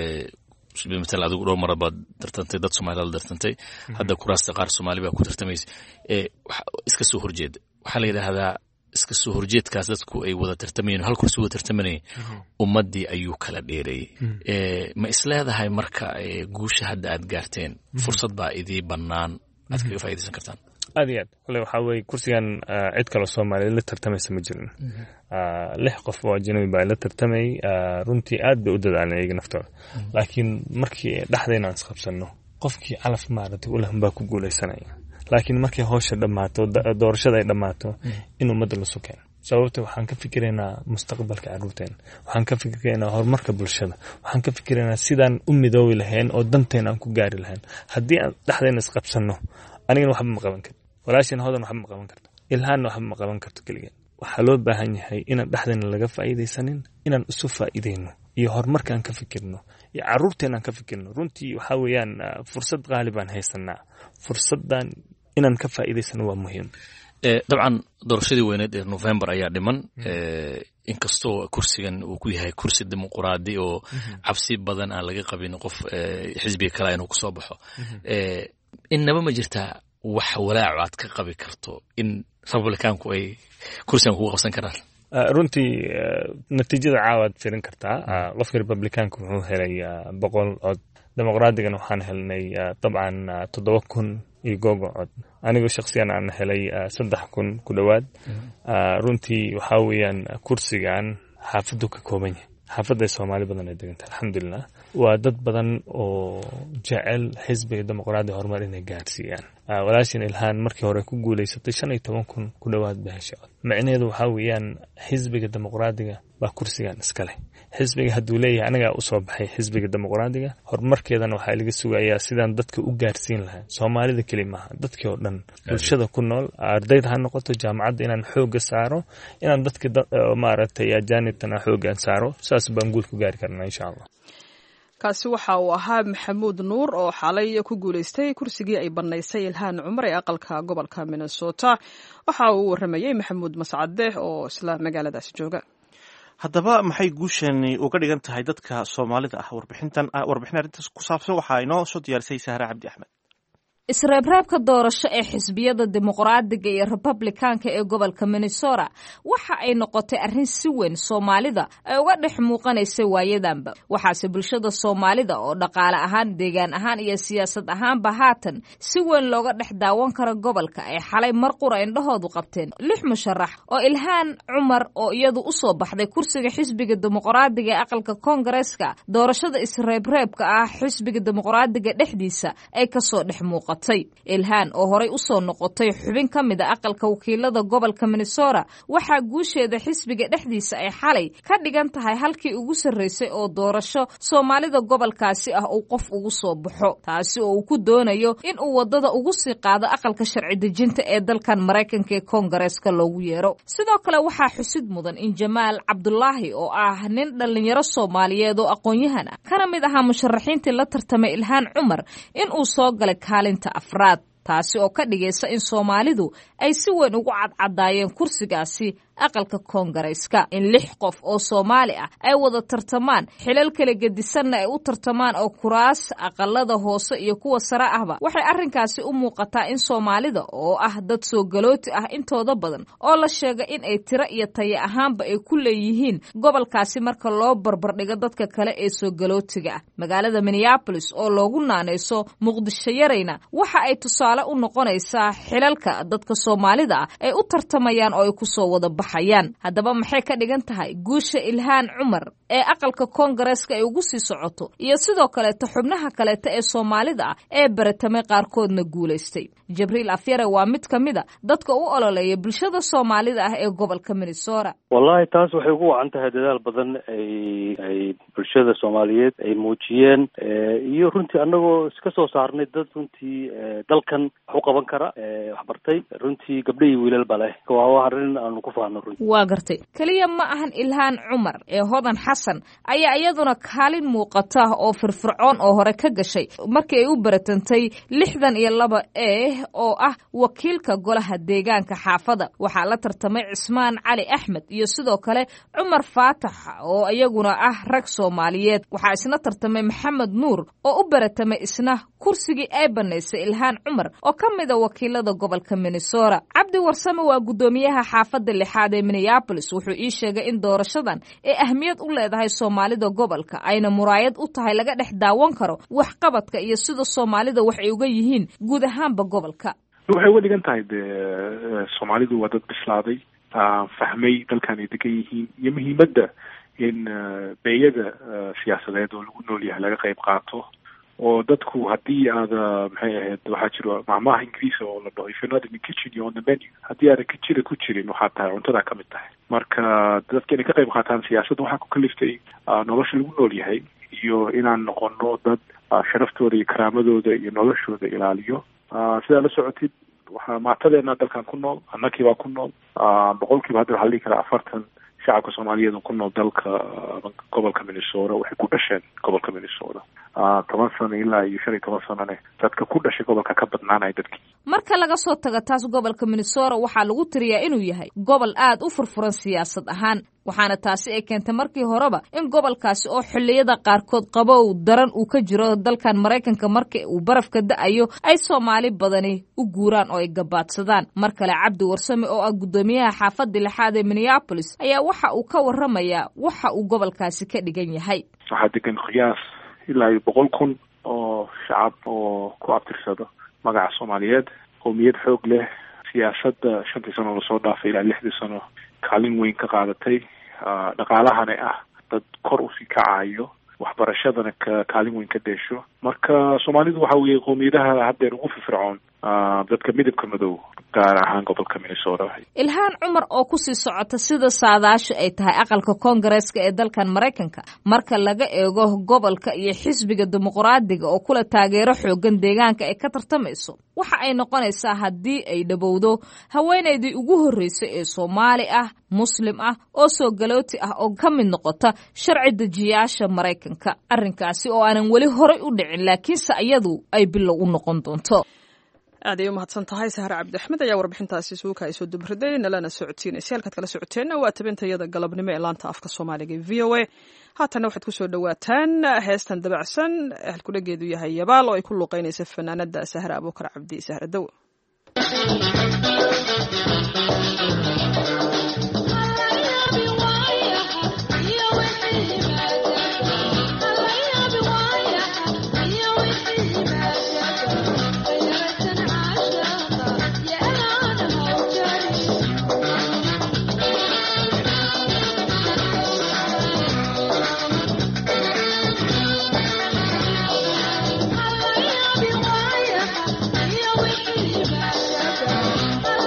مثل هذا قولوا مرة بعد درتنتي دات سومالي درتنتي هذا كراست قار سومالي بقى كتر تميز إسكسو هرجيد وحالي هذا إسكسو هرجيد كازتكو أي وذا ترتمين هل كرسو ترتمني ومدي أيو كلا ديري ما إسلا هذا هاي مركا جوش هذا أدقارتين فرصة بقى إذي بنان أذكر فايدة سكرتان aad wala waxa way kursigan cid kale Soomaaliyeed la tartamaysa ma jirin lix qof oo ajnabi baa la tartamay runtii aad bay u dadaaleen iyaga naftooda laakiin markii dhaxdeena aan isqabsano qofkii calaf maaragtay u lahan baa ku guuleysanaya laakiin markii hawsha dhamaato doorashada ay dhamaato in ummadda la soo keeno sababta waxaan ka fikiraynaa mustaqbalka caruurteena waxaan ka fikiraynaa horumarka bulshada waxaan ka fikiraynaa sidaan u midoobi lahayn oo danteena aan ku gaari lahayn haddii aan dhaxdeena isqabsano anigana waxba ma qaban karto walaashin hodan waxba ma qaban karto ilhaanna waxba ma qaban karto kaliya waxaa loo baahan yahay inaan dhaxdeena laga faa'iidaysanin inaan isu faa'iideyno iyo horumarkaan ka fikirno iyo caruurteena aan ka fikirno runtii waxaa weeyaan fursad qaali baan haysanaa fursaddan inaan ka faa'iidaysano waa muhiim dabcan doorashadii weyneed ee November ayaa dhiman inkastoo kursigan uu ku yahay kursi dimuqraadi oo cabsi badan aan laga qabin qof xisbiga kale inuu kusoo baxo innaba ma jirtaa wax walaaco aad ka qabi karto in republicaanku ay kursigan kugu qabsan karaan runtii natiijada caawaad firin kartaa qofka republicaanka wuxuu helay boqol cod dimuqraadigan waxaan helnay dabcan toddoba kun iyo googo cod anigoo shakhsiyan aan helay saddex kun ku dhowaad runtii waxaa weeyaan kursigan xaafaddu ka kooban yahay xaafadda soomaali badan ay deganta alxamdulilah waa dad badan oo jecel xisbiga dimuqraadiga horumar inay gaarsiiyaan walaashin ilhaan markii hore ku guulaysatay shan iyo toban kun ku dhowaad bahasha cod macnaheedu waxaa weeyaan xisbiga dimuqraadiga baa kursigan iska leh xisbiga hadduu leeyahay anagaa usoo baxay xisbiga dimuqraadiga horumarkeedana waxaa laga sugayaa sidaan dadka u gaarsiin lahaa soomaalida keli maaha dadkii oo dhan bulshada ku nool ardayda ha noqoto jaamacadda inaan xooga saaro inaan dadka maaragtay ajaanibtana xoogaan saaro saas baan guul ku gaari karnaa insha allah kaasi waxa uu ahaa maxamuud nuur oo xalay ku guulaystay kursigii ay bannaysay ilhaan cumar ee aqalka gobolka minnesota waxa uu warramayey maxamuud mascade oo isla magaaladaasi jooga haddaba maxay guushani uga dhigan tahay dadka soomaalida ah warbixintan warbixin arrintaas ku saabsan waxaa inoo soo diyaarisay sahra cabdi axmed isreebreebka doorasho ee xisbiyada dimuqraadiga iyo republikaanka ee gobolka minnesota waxa ay noqotay arrin si weyn soomaalida ay uga dhex muuqanaysay waayadanba waxaase bulshada soomaalida oo dhaqaale ahaan deegaan ahaan iyo siyaasad ahaanba haatan si weyn looga dhex daawan kara gobolka ay xalay mar qura indhahoodu qabteen lix musharax oo ilhaan cumar oo iyadu u soo baxday kursiga xisbiga dimuqraadiga ee aqalka koongareeska doorashada isreebreebka ah xisbiga dimuqraadiga dhexdiisa ay kasoo dhex muuqatay ilhaan oo horay u soo noqotay xubin ka mid a aqalka wakiilada gobolka minnesota waxaa guusheeda xisbiga dhexdiisa ay xalay ka dhigan tahay halkii ugu sarraysay oo doorasho soomaalida gobolkaasi ah uu qof ugu soo baxo taasi oo uu ku doonayo in uu waddada ugu sii qaado aqalka sharci dejinta ee dalkan maraykanka ee koongareeska loogu yeero sidoo kale waxaa xusid mudan in jamaal cabdulaahi oo ah nin dhallinyaro soomaaliyeed oo aqoon-yahan ah kana mid ahaa musharaxiintii la tartamay ilhaan cumar in uu soo galay kaalinta afraad taasi oo ka dhigaysa in soomaalidu ay si weyn ugu cadcadaayeen kursigaasi aqalka koongareeska in lix qof oo soomaali ah ay wada tartamaan xilal kala gedisanna ay u tartamaan oo kuraas aqalada hoose iyo kuwa sare ahba waxay arrinkaasi u muuqataa in soomaalida oo ah dad soo galooti ah intooda badan oo la sheega in ay tiro iyo tayo ahaanba ay ku leeyihiin gobolkaasi marka loo barbardhigo dadka kale ee soo galootiga ah magaalada minneapolis oo loogu naanayso muqdisho yarayna waxa ay tusaale u noqonaysaa xilalka dadka soomaalida ah ay u tartamayaan oo ay kusoo wada haddaba maxay ka dhigan tahay guusha ilhaan cumar ee aqalka koongareeska ay ugu sii socoto iyo sidoo kaleeta xubnaha kaleeta ee soomaalida ah ee baratamay qaarkoodna guulaystay jibriil afyare waa mid ka mid a dadka u ololeeya bulshada soomaalida ah ee gobolka minnesota wallahi taas waxay ugu wacan tahay dadaal badan ay ay bulshada soomaaliyeed ay muujiyeen iyo runtii annagoo iska soo saarnay dad runtii dalkan wax u qaban kara waxbartay runtii gabdho iyo wiilal ba leh waa arrin aanu ku faano waa gartay keliya ma ahan ilhaan cumar ee hodan xasan ayaa iyaduna kaalin muuqata oo firfircoon oo hore ka gashay markii ay u baratantay lixdan iyo laba e oo ah wakiilka golaha deegaanka xaafada waxaa la tartamay cismaan cali axmed iyo sidoo kale cumar faatax oo iyaguna ah rag soomaaliyeed waxaa isna tartamay maxamed nuur oo u baratamay isna kursigii ay banaysay ilhaan cumar oo ka mid a wakiilada gobolka minnesota cabdi warsame waa guddoomiyaha xaafada lixaad ee minneapolis wuxuu ii sheegay in doorashadan ay ahmiyad u leedahay soomaalida gobolka ayna muraayad u tahay laga dhex daawan karo waxqabadka iyo sida soomaalida wax ay uga yihiin guud ahaanba gobolka waxay uga dhigan tahay de soomaalidu waa dad bislaaday fahmay dalkan ay degan yihiin iyo muhiimadda in beeyada siyaasadeed oo lagu nool yahay laga qayb qaato oo dadku haddii aada maxay ahayd waxaa jiro macmaha ingiriisa oo la dhaho if you're not in the kitchen you're on the menu haddii aadan kijira ku jirin waxaad tahay cuntadaa ka mid tahay marka dadka inay ka qayb qaataan siyaasadda waxaa ku kaliftay nolosha lagu nool yahay iyo inaan noqono dad sharaftooda iyo karaamadooda iyo noloshooda ilaaliyo sidaa la socotid waxaa maatadeena dalkan ku nool annakii baa ku nool boqolkiiba hadda waxaa la dhihi karaa afartan shacabka soomaaliyeed oo ku nool dalka gobolka minnesota waxay ku dhasheen gobolka minnesota toban sano ilaa iyo shan iyo toban sanone dadka ku dhashay gobolka ka badnaanaya dadkii marka laga soo tago taas gobolka minnesota waxaa lagu tiriyaa inuu yahay gobol aad u furfuran siyaasad ahaan waxaana taasi ay keentay markii horeba in gobolkaasi oo xilliyada qaarkood qabow daran uu ka jiro dalkan maraykanka marka uu barafka da'ayo ay soomaali badani u guuraan oo ay gabaadsadaan mar kale cabdi warsame oo ah guddoomiyaha xaafadda lixaad ee minneapolis ayaa waxa uu ka warramayaa waxa uu gobolkaasi ka dhigan yahay. waxaa degan qiyaas ilaa iyo boqol kun oo shacab oo ku abtirsado magaca soomaaliyeed, qowmiyad xoog leh, siyaasadda shantii sano lasoo dhaafay ilaa lixdii sano kaalin weyn ka qaadatay, dhaqaalahana ah dad kor usii kacayo, waxbarashadana ka kaalin weyn ka deesho. marka soomaalidu waxa weeye qowmiyadaha haddeer ugu firfircoon dadka midabka madow gaar ahaan gobolka Minnesota. Ilhaan Cumar oo ku sii socota sida saadaasha ay tahay aqalka Koongareeska ee dalkan Mareykanka marka laga eego gobolka iyo xisbiga dimuqraadiga oo kula taageero xoogan deegaanka ay ka tartamayso waxa ay noqonaysaa haddii ay dhabowdo haweeneydii ugu horreysay ee Soomaali ah, Muslim ah oo soo galooti ah oo ka mid noqota sharci dejiyaasha Mareykanka. arrinkaasi oo aanan weli horay u dhicin laakiinse iyadu ay bilow u noqon doonto. aad ay u mahadsan tahay Sahra Cabdi Axmed ayaa warbixintaasi suuka ay soo dubriday nalana socodsiinaysa halkaad kala socoteena waa tabintayada galabnimo ee laanta afka Soomaaliga V O A. haatana waxaad ku soo dhawaataan heestan dabacsan halkudhageedu yahay Yabaal oo ay ku luuqeynaysa fanaanada Sahra Abuukar Cabdi Sahra Dawo. Bye.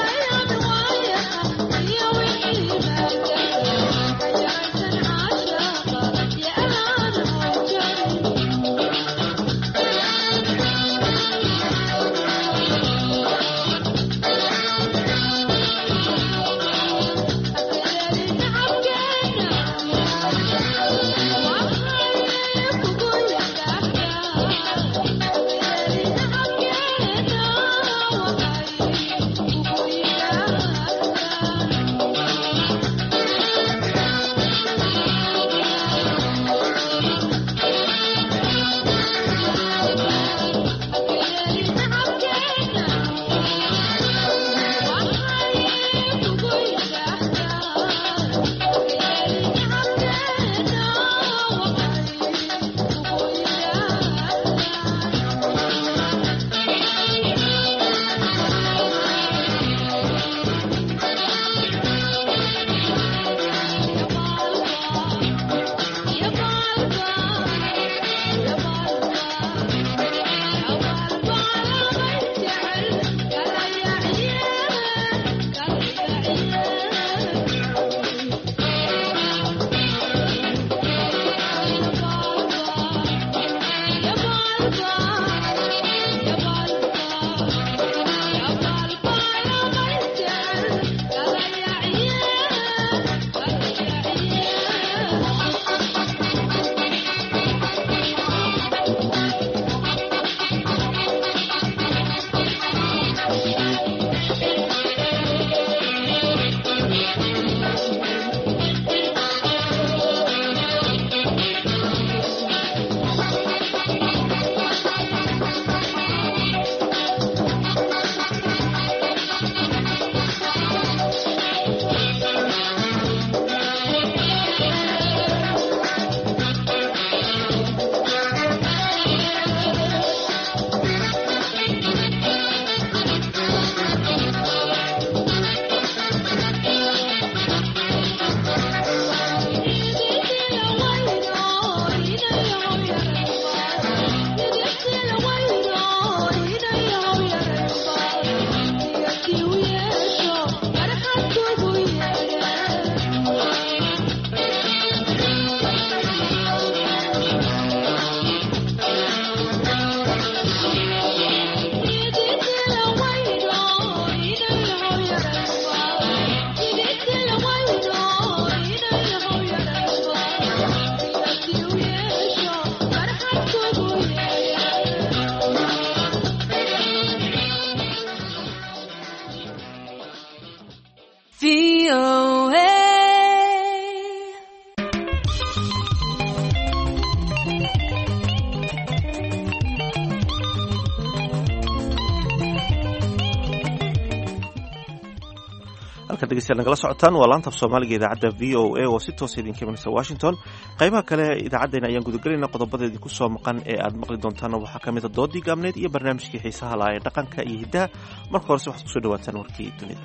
halka dhegeystayaal nagala socotaan waa laanta af soomaaliga idaacadda v o a oo si toos idinka imanaysa washington. qaybaha kale idaacaddeenna ayaan gudagelayna qodobadeedii ku soo maqan ee aad maqli doontaana waxaa ka mid a doodii gaabneed iyo barnaamijkii xiisaha lahaa ee dhaqanka iyo hiddaha. marka horese waxaad kusoo dhawaataan warkii dunida.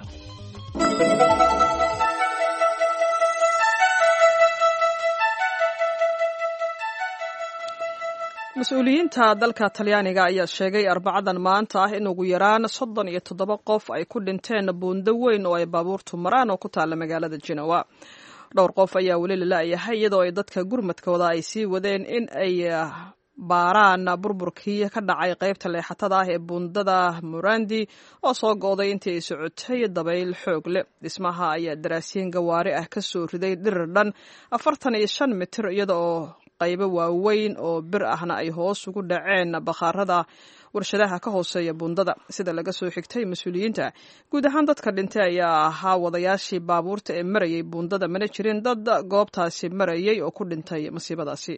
mas-uuliyiinta dalka talyaaniga ayaa sheegay arbacadan maanta ah in ugu yaraan soddon iyo toddoba qof ay ku dhinteen buundo weyn oo ay baabuurtu maraan oo ku taalla magaalada Genoa. dhowr qof ayaa weli la la'yahay iyadoo ay dadka gurmadkooda ay sii wadeen in ay baaraan burburkii ka dhacay qaybta leexatada ah ee buundada Morandi oo soo go'day intii ay socotay dabayl xoog leh. dhismaha ayaa daraasiin gawaari ah ka soo riday dhirir dhan afartan iyo shan mitir iyadoo qaybo waaweyn oo bir ahna ay hoos ugu dhaceen bakhaarada warshadaha ka hooseeya buundada. sida laga soo xigtay mas-uuliyiinta, guud ahaan dadka dhintay ayaa ahaa wadayaashii baabuurta ee marayay buundada, mana jirin dad goobtaasi marayay oo ku dhintay masiibadaasi.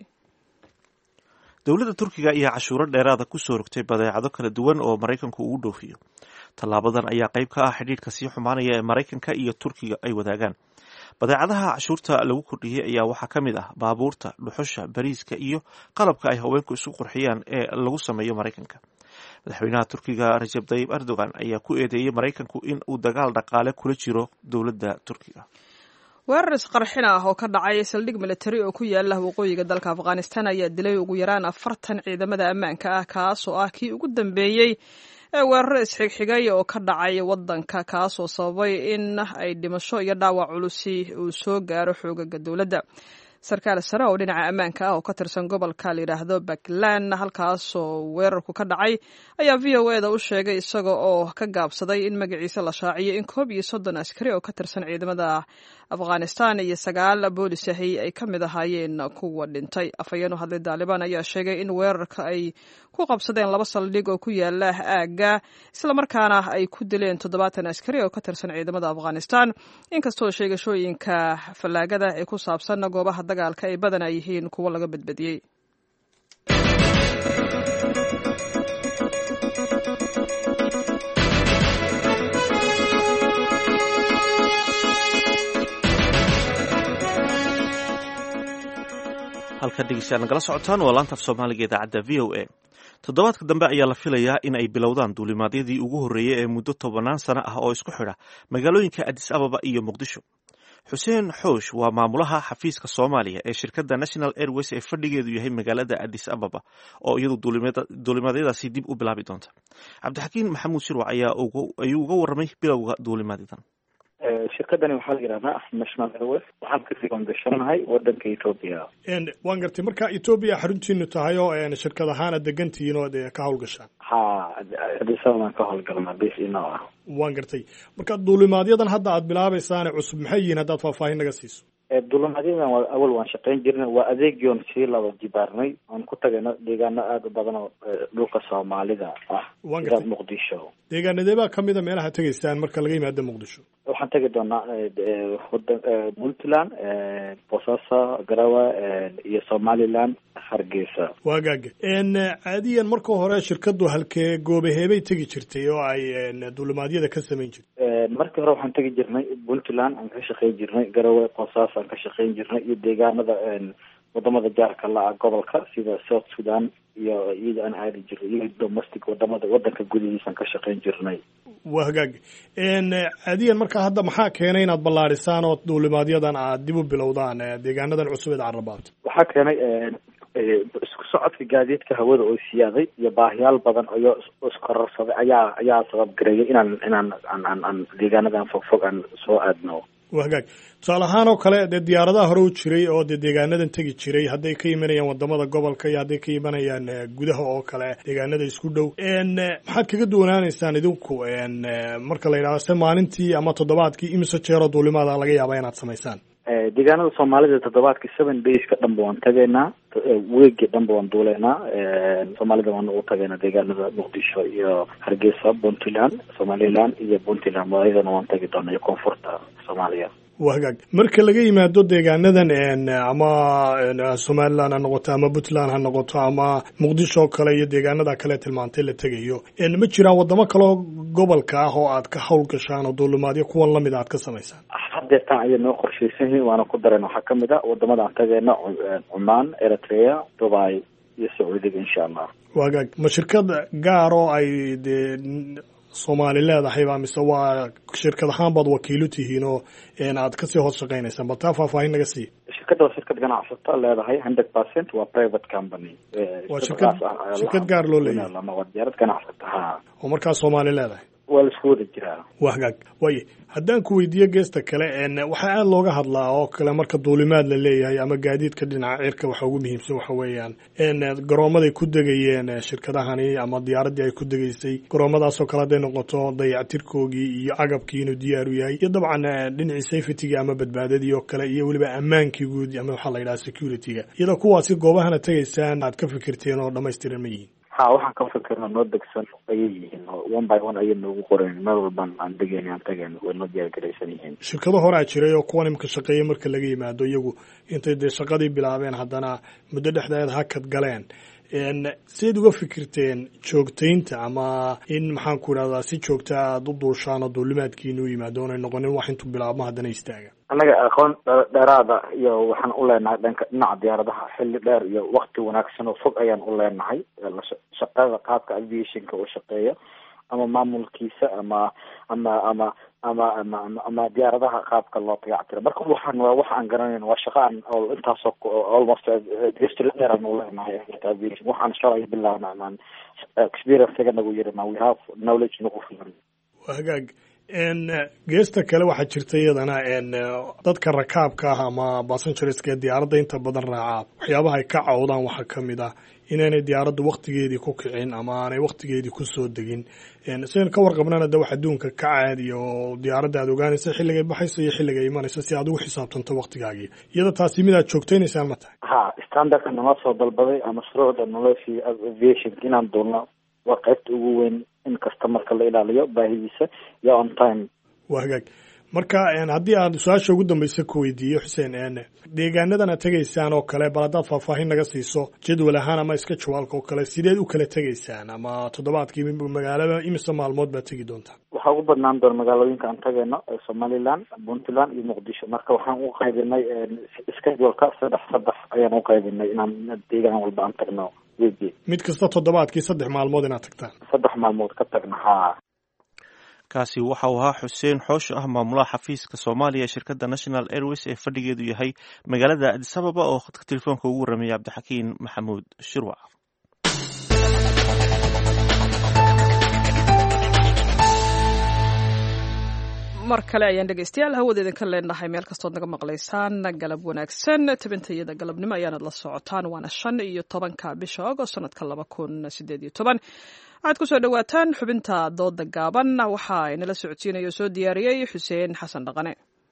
dowladda turkiga ayaa cashuuro dheeraada ku soo rogtay badeecado kala duwan oo maraykanku ugu dhoofiyo. tallaabadan ayaa qayb ka ah xidhiidhka sii xumaanaya ee maraykanka iyo turkiga ay wadaagaan. badeecadaha cashuurta lagu kordhiyey ayaa waxaa ka mid ah baabuurta, dhuxusha, bariiska iyo qalabka ay haweenku isu qurxiyaan ee lagu sameeyo maraykanka. madaxweynaha turkiga Recep Tayyip Erdogan ayaa ku eedeeyey maraykanku in uu dagaal dhaqaale kula jiro dowladda turkiga. weerar isqarxin ah oo ka dhacay saldhig militari oo ku yaala waqooyiga dalka Afghanistan ayaa dilay ugu yaraan afartan ciidamada ammaanka ah, kaas oo ah kii ugu dambeeyey ee weerar isxigxigay oo ka dhacay wadanka, kaasoo sababay in ay dhimasho iyo dhaawac culusi uu soo gaaro xoogaga dowladda. sarkaal sare oo dhinaca ammaanka ah oo ka tirsan gobolka la yidhaahdo Baghlan halkaasoo weerarku ka dhacay ayaa v o eda u sheegay isaga oo ka gaabsaday in magaciisa la shaaciyo in koob iyo soddon askari oo ka tirsan ciidamada Afghanistan iyo sagaal boolis ahi ay ka mid ahaayeen kuwa dhintay. afhayeen u hadlay Taliban ayaa sheegay in weerarka ay ku qabsadeen laba saldhig oo ku yaala aagga, islamarkaana ay ku dileen toddobaatan askari oo ka tirsan ciidamada Afghanistan, inkastoo sheegashooyinka fallaagada ee ku saabsan goobaha dagaalka ay badanaa yihiin kuwo laga badbadiyey. halka dhegeystayaal nagala socotaan waa laanta af soomaaliga idaacadda v o a. toddobaadka dambe ayaa la filayaa in ay bilowdaan duulimaadyadii ugu horreeyey ee muddo tobanaan sano ah oo isku xidha magaalooyinka Addis Ababa iyo Muqdisho. xuseen xoosh waa maamulaha xafiiska Soomaaliya ee shirkadda National Airways ee fadhigeedu yahay magaalada Addis Ababa oo iyadu duulimaadyadaasi dib u bilaabi doonta. cabdixakiin maxamuud shirwac ayaa ayuu uga warramay bilowga duulimaadyadan. shirkadani waxaa la yidhahdaa National Airways, waxaan ka sigoon gashanahay wadanka Ethiopia. waan gartay marka Ethiopia xaruntiinu tahay oo shirkad ahaan aad degantihiin oo ka howlgashaan. ha Addis Ababa ka howlgalnaa bis inoo ah. waan gartay marka duulimaadyadan hadda aad bilaabaysaan cusub maxay yihiin haddaad faahfaahin naga siiso? duulimaadyadan waa awal waan shaqayn jirnay, waa adeegion sii laba jibaarnay, aan ku tagayna deegaano aada u badan oo dhulka Soomaalida ah sida Muqdisho. deegaanadee baa kamid a meelaha tegaysaan marka laga yimaado Muqdisho? waxaan tegi doonaa Puntland, Boosaaso, Garowe iyo Somaliland, Hargeysa. waagaaga caadiyan marka hore shirkadu halkee goobaheebay tegi jirtay oo ay duulimaadyada ka samayn jirtay? markii hore waxaan tegi jirnay Puntland, aan ka shaqayn jirnay Garowe, Boosaaso aan ka shaqayn jirnay iyo deegaanada wadamada jaarka la ah gobolka sida South Sudan iyo iyada aan aadi jirnay iyo domestic wadamada wadanka gudihiisa aan ka shaqayn jirnay. waa hagaag caadiyan marka hadda maxaa keenay inaad ballaarisaan oo duulimaadyadan aad dib u bilowdaan deegaanadan cusub ee carrabaabta? waxaa keenay isku socodka gaadiidka hawada oo siyaaday iyo baahiyaal badan oo iskororsaday ayaa ayaa sabab gareeyay inaan inaan aan aan deegaanadan fogfog aan soo aadno. waa hagaag tusaale ahaan oo kale dee diyaaradaha hore u jiray oo dee deegaanadan tegi jiray hadday ka imanayaan wadamada gobolka iyo hadday ka imanayaan gudaha oo kale deegaanada isku dhow, maxaad kaga duwanaanaysaan idinku marka la yidhahdo se maalintii ama toddobaadkii imise jeeroo duulimaada laga yaaba inaad samaysaan? deegaanada Soomaalida toddobaadkii seven days ka dhanba waan tagaynaa, weegi dhanba waan duuleynaa. Soomaalida waan ugu tagaynaa deegaanada Muqdisho iyo Hargeysa, Puntland, Somaliland iyo Puntland waayadana waan tagi doonaa iyo koonfurta Soomaaliya. waa hagaag marka laga yimaado deegaanadan ama somaliland ha noqoto ama puntland ha noqoto ama muqdisho oo kale iyo deegaanada kale tilmaantay la tegayo ma jiraan wadamo kaleo gobolka ah oo aad ka hawl gashaan oo duulimaadyo kuwan lamid aad ka samaysaan? hadeertaan ayay noo qorshaysan yihiin waana ku dareen waxaa kamid a wadamada aan tageena cumaan, eritrea, dubai iyo sacuudiga insha allah. waa hagaag ma shirkad gaar oo ay dee soomaali leedahay baa mise waa shirkad ahaan baad wakiilo tihiin oo aad kasii hoos shaqaynaysaan? bal taa faahfaahin naga sii. shirkadda waa shirkad ganacsato leedahay hundred percent waa private company. waa shirkad shirkad gaar loo leeyahay waa diyaarad ganacsato ha oo markaa soomaali leedahay. waa la isku wada jiraa. waa hagaag waaye haddaan ku weydiiyo geesta kale waxaa aada looga hadlaa oo kale marka duulimaad la leeyahay ama gaadiidka dhinaca cirka waxa ugu muhiimsan waxa weeyaan garoomaday ku degayeen shirkadahani ama diyaaraddii ay ku degaysay garoomadaasoo kale hadday noqoto dayactirkoogii iyo agabkii inuu diyaar u yahay iyo dabcan dhinacii safetyga ama badbaadadii oo kale iyo weliba ammaankii guud ama waxaa la yidhaha securityga iyadoo kuwaasi goobahana tegaysaan aad ka fikirteen oo dhamaystiran ma yihiin? ha waxaan ka fikirna noo degsan ayay yihiin one by one ayay noogu qoreen meel walban aan degeyn aan tageen way noo diyaargaraysan yihiin. shirkado horaa jiray oo kuwan imika shaqeeya marka laga yimaado iyagu intay dee shaqadii bilaabeen haddana muddo dhexdeed hakad galeen sidayd uga fikirteen joogtaynta ama in maxaan ku idhahdaa si joogta aada u duushaan oo duulimaadkiina u yimaado oonay noqonin wax intuu bilaabmo haddana istaaga? annaga aqoon dheeraada iyo waxaan u leenahay dhanka dhinaca diyaaradaha xilli dheer iyo wakti wanaagsan oo fog ayaan u leenahay shaqada qaabka aviationka uu shaqeeyo ama maamulkiisa ama ama ama ama ama ama diyaaradaha qaabka loo dayactiro. marka waxaan waa wax aan garanayn waa shaqo aan intaasoo almost history dheer aan u leenahay aviation. waxaan shalay bilaabna aan experience-ga nagu yiri ma we have knowledge nagu filan. waa hagaag geesta kale waxaa jirta iyadana dadka rakaabka ah ama passengerska ee diyaaradda inta badan raacaa waxyaabaha ay ka cawdaan waxaa kamid ah inaanay diyaaraddu waktigeedii ku kicin ama aanay waktigeedii kusoo degin. sidan ka warqabnana de wax adduunka ka caadiya oo diyaaradda aad ogaanaysa xilligay baxayso iyo xilligay imanayso si aad ugu xisaabtanto waktigaagii. iyada taasi mid aad joogtaynaysaan ma tahay? ha standardka nama soo dalbaday ama shuruucda noloshii aviation inaan duulno waa qaybta ugu weyn in kasta marka la ilaaliyo baahidiisa iyo on time. waa hagaag marka haddii aad su-aasha ugu dambaysa ku weydiiyo xuseen deegaanadan aad tegaysaan oo kale bal haddaad faahfaahin naga siiso jadwal ahaan ama iska jawaalka oo kale sideed u kala tegaysaan ama toddobaadkii magaalada imise maalmood baad tegi doontaa? waxaa ugu badnaan doona magaalooyinka aan tagayno somaliland, puntland iyo muqdisho. marka waxaan u qaybinay scheduleka saddex saddex ayaan u qaybinay inaan deegaan walba aan tagno weekii. mid kasta toddobaadkii saddex maalmood inaad tagtaan? saddex maalmood ka tagna ha. kaasi waxa uu ahaa xuseen xoosh ah maamulaha xafiiska soomaaliya ee shirkadda national airways ee fadhigeedu yahay magaalada addis ababa oo khadka telefoonka ugu warramaya cabdixakiin maxamuud shirwac. mar kale ayaan dhegeystayaal hawada idinka leenahay meel kastood naga maqlaysaan galab wanaagsan. tabintayada galabnimo ayaanad la socotaan waana shan iyo tobanka bisha agost sanadka laba kun sideed iyo toban. waxaad kusoo dhawaataan xubinta dooda gaaban waxaa inala socodsiinaya oo soo diyaariyey xuseen xasan dhaqane.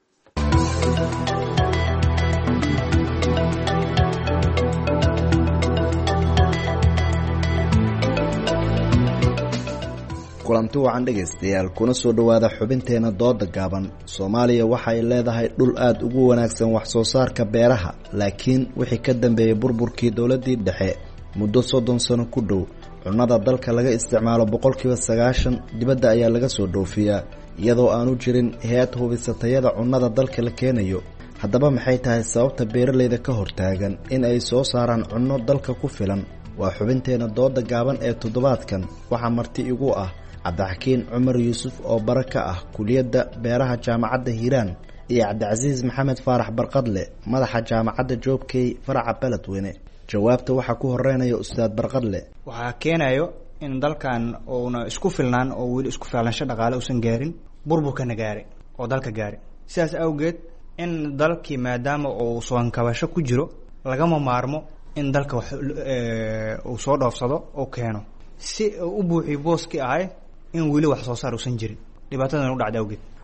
kulanti wacan dhegaystayaal kuna soo dhowaada xubinteena dooda gaaban. soomaaliya waxa ay leedahay dhul aada ugu wanaagsan wax soo saarka beeraha laakiin wixii ka dambeeyey burburkii dowladdii dhexe muddo soddon sano ku dhow cunnada dalka laga isticmaalo boqolkiiba sagaashan dibadda ayaa laga soo dhoofiyaa iyadoo aanu jirin hay-ad hubisa tayada cunnada dalka la keenayo. haddaba maxay tahay sababta beeralayda ka hortaagan in ay soo saaraan cunno dalka ku filan? waa xubinteena dooda gaaban ee toddobaadkan waxaa marti igu ah cabdixakiin cumar yuusuf oo bara ka ah kuliyadda beeraha jaamacadda hiiraan iyo cabdicasiis maxamed faarax barqadle madaxa jaamacadda joobkey faraca beledweyne. jawaabta waxaa ku horeynaya ustaad barqadle. waxaa keenayo in dalkan uuna isku filnaan oo weli isku filansho dhaqaale uusan gaarin burburkana gaari oo dalka gaari. sidaas awgeed in dalkii maadaama uu soonkabasho ku jiro lagama maarmo in dalka wax uu soo dhoofsado oo keeno si u buuxiyo booskii ahay in weli wax soo saar uusan jirin dhibaatadan u dhacda awgeed.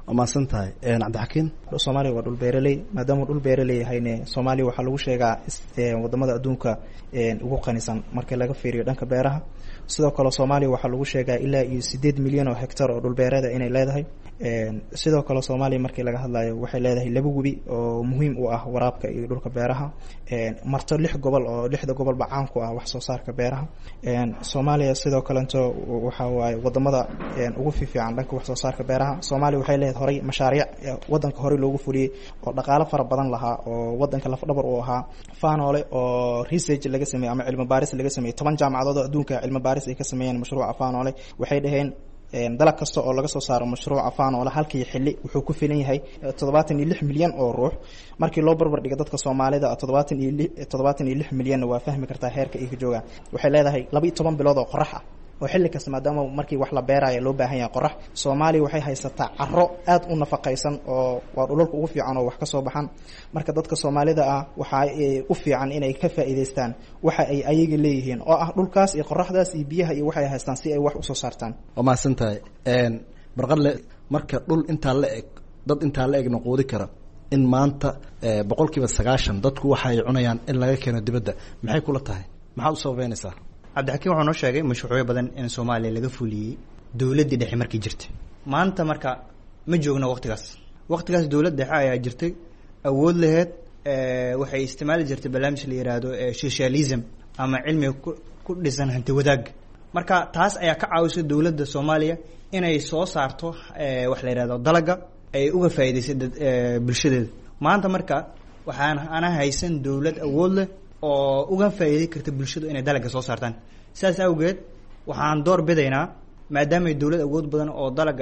waa mahadsan tahay cabdixakiin. soomaaliya waa dhul beeraley, maadaama dhul beeraley yahayne soomaaliya waxaa lagu sheegaa wadamada adduunka ugu qanisan markii laga fiiriyo dhanka beeraha. sidoo kale soomaaliya waxaa lagu sheegaa ilaa iyo sideed milyan oo hectar oo dhulbeereeda inay leedahay. sidoo kale soomaaliya markii laga hadlayo waxay leedahay laba webi oo muhiim u ah waraabka iyo dhulka beeraha, marto lix gobol oo lixda gobolba caan ku ah wax soo saarka beeraha. soomaaliya sidoo kalento waxa waaye wadamada ugu fiifiican dhanka wax soo saarka beeraha. soomaaliya waxay leedahay horay mashaariic wadanka horey loogu fuliyey oo dhaqaalo fara badan lahaa oo wadanka lafdhabar u ahaa. faanoole oo research laga sameeyey ama cilmi baaris laga sameeyey, toban jaamacadood oo adduunka cilmi baaris ay ka sameeyeen mashruuca faanoole waxay dhaheen dalag kasta oo laga soo saaro mashruuca faanoole halkii xilli wuxuu ku filan yahay toddobaatan iyo lix milyan oo ruux. markii loo barbar dhigo dadka Soomaalida toddobaatan iyo toddobaatan iyo lix milyan waa fahmi kartaa heerka ay ka joogaan. waxay leedahay laba iyo toban bilood oo qorax ah oo xilli kasta maadaama markii wax la beerayo loo baahan yahay qorax. Soomaaliya waxay haysataa carro aad u nafaqaysan oo waa dhulka ugu fiican oo wax ka soo baxan. marka dadka Soomaalida ah waxa ay u fiican inay ka faa'iideystaan waxa ay ayaga leeyihiin oo ah dhulkaas iyo qoraxdaas iyo biyaha iyo waxay haystaan si ay wax u soo saartaan. waa mahadsantahay een barqadle marka dhul inta la eg dad inta la eg noqoodi kara in maanta boqolkiiba sagaashan dadku waxa ay cunayaan in laga keeno dibadda maxay kula tahay maxaad u sababeynaysaa? cabdixakiin wuxuu noo sheegay mashruucyo badan in Soomaaliya laga fuliyey dawladda dhexe markii jirtay. maanta marka ma joogno waqtigaas waqtigaas dawladda dhexe ayaa jirtay, awood lahayd, waxay isticmaali jirtay barnaamij la yiraahdo socialism ama cilmi ku dhisan hanti wadaag. marka taas ayaa ka caawisay dawladda Soomaaliya inay soo saarto wax la yiraahdo dalaga ay uga faa'iideysay bulshadeeda. maanta marka waxaan ana haysan dawlad awood leh oo uga faa'iideey karta bulshadu inay dalaga soo saartaan. sidaas awgeed waxaan door bidaynaa maadaama dawlad awood badan oo dalaga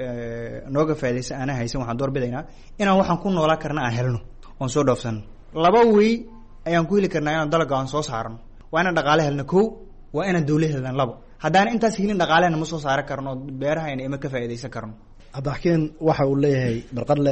nooga faa'iideysa ana haysan, waxaan door bidaynaa inaan waxaan ku noolaa karna aan helno oon soo dhoofsano. laba way ayaan ku heli karnaa inaan dalaga aan soo saarno. waa inaan dhaqaale helno kow, waa inaan dawlad helno labo. haddaan intaas helin dhaqaalehna ma soo saaran karno, beerahayna ima ka faa'iideysan karno. cabdixakiin waxa uu leeyahay barqadle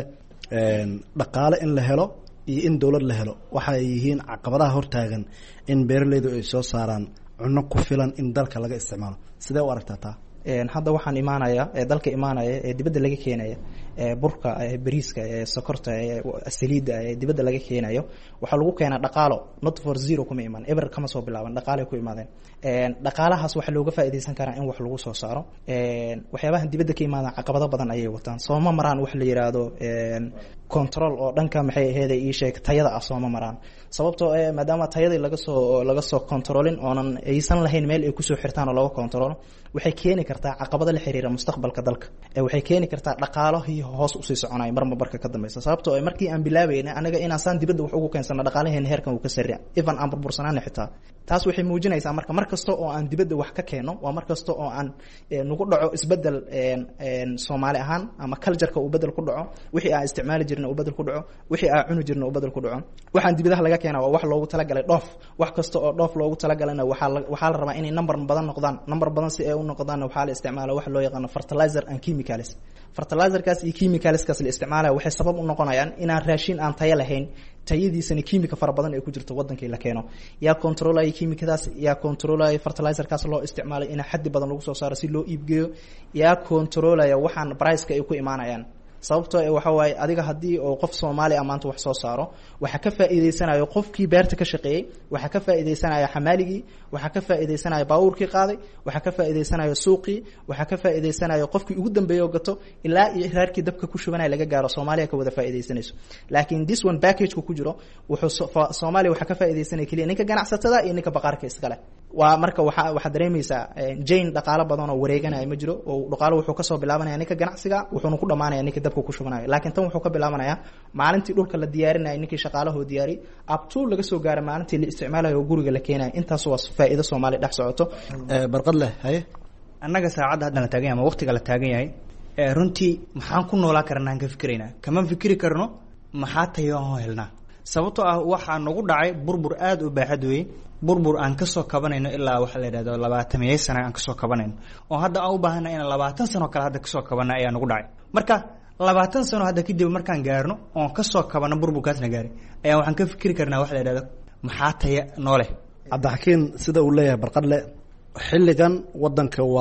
dhaqaale in la helo iyo in dawlad la helo waxay yihiin caqabadaha hortaagan in beeralaydu ay soo saaraan cunno ku filan in dalka laga isticmaalo. sidee u aragtaa taa? hadda waxaan imaanaya ee dalka imaanaya ee dibadda laga keenaya ee burka ee bariiska ee sokorta ee saliidda ee dibadda laga keenayo waxa lagu keenaa dhaqaalo not for zero kuma iman ever kama soo bilaaban dhaqaale ku imaadeen. een dhaqaalahaas waxa looga faa'iideysan karaa in wax lagu soo saaro. een waxyaabaha dibadda ka imaadaan caqabado badan ayay wataan. sooma maraan wax la yiraahdo een control oo dhanka maxay ahayd ii sheeg tayada ah sooma maraan. sababtoo ah maadaama tayada laga soo laga soo controlin oonan aysan lahayn meel ay ku soo xirtaan oo laga control waxay keeni kartaa caqabado la xiriira mustaqbalka dalka. ee waxay keeni kartaa dhaqaalo hoos u sii soconay marba barka ka dambaysa. sababtoo ah markii aan bilaabayna anaga inaan saan dibadda wax ugu keensano dhaqaalaheena heerkan uu ka sarreeya even aan burbursanaan xitaa. taas waxay muujinaysaa marka mar kasta oo aan dibadda wax ka keeno waa mar kasta oo aan nagu dhaco isbedel een een Soomaali ahaan ama culture-ka uu bedel ku dhaco, wixii aan isticmaali jirnay uu bedel ku dhaco, wixii aan cuni jirnay uu bedel ku dhaco. waxaan dibadaha laga keenaa waa wax loogu talagalay dhoof. wax kasta oo dhoof loogu talagalayna waxa waxa la rabaa inay number badan noqdaan. number badan si ay u noqdaan waxa la isticmaalo wax loo yaqaan fertilizer and chemicals. fertilizerkaas iyo chemicalskaas la isticmaalayo waxay sabab u noqonayaan inaan raashin aan tayo lahayn, tayadiisana kiimika fara badan ay ku jirto wadankii la keeno. yaa controlaya kiimikadaas, yaa controlaya fertilizerkaas loo isticmaalay in xaddi badan lagu soo saaro si loo iibgeeyo, yaa controlaya waxaan price-ka ay ku imaanayaan. sababtoo ah waxa waaye adiga hadii oo qof Soomaali ah maanta wax soo saaro waxa ka faa'iideysanayo qofkii beerta ka shaqeeyay, waxa ka faa'iideysanayo xamaaligii, waxa ka faa'iideysanayo baawurkii qaaday, waxa ka faa'iideysanayo suuqii, waxa ka faa'iideysanayo qofkii ugu dambeeyay gato ilaa iyo raarkii dabka ku shubanay laga gaaro. Soomaaliya ka wada faa'iideysanayso. laakiin this one package ku jiro wuxuu Soomaaliya waxa ka faa'iideysanay kaliya ninka ganacsatada iyo ninka baqaarka iska leh. waa marka waxa waxa dareemaysaa jain dhaqaale badan oo wareeganaya ma jiro oo dhaqaale wuxuu ka soo bilaabanaya ninka ganacsiga wuxuuna ku dhamaanaya ninka dabka ku shubanayo. laakiin tan wuxuu ka bilaabanayaa maalintii dhulka la diyaarinayay ninkii shaqaalaha diyaari up to laga soo gaaro maalintii la isticmaalayo guriga la keenayo. intaas waa faa'iido Soomaali dhex socoto. ee barqad leh haye annaga saacada hadda la taagan yahay ama waqtiga la taagan yahay ee runtii maxaan ku noolaa karnaa ka fikirayna kama fikiri karno maxaa tayo oo helnaa. sababtoo ah waxa nagu dhacay burbur aad u baaxad weey, burbur aan ka soo kabanayno ilaa waxa la yiraahdo labaatan sano aan ka soo kabanayno oo hadda aan u baahanahay in labaatan sano kale hadda ka soo kabana ayaa nagu dhacay. marka labaatan sano hadda kadib markaan gaarno oo ka soo kabano burburkaasna gaari ayaa waxaan ka fikiri karnaa waxa la yiraahdo maxaa tayo noole. cabdixakiin sida uu leeyahay barqadle xilligan wadanka waa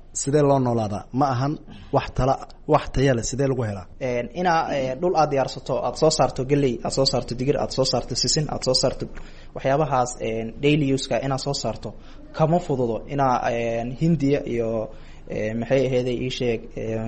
sidee loo noolaadaa ma ahan wax tala wax taya leh sidee lagu helaa inaa dhul aad diyaarsato aad soo saarto geley aad soo saarto digir aad soo saarto sisin aad soo saarto waxyaabahaas daily use-ka inaad soo saarto kama fududo inaa hindiya iyo maxay aheeday ii sheeg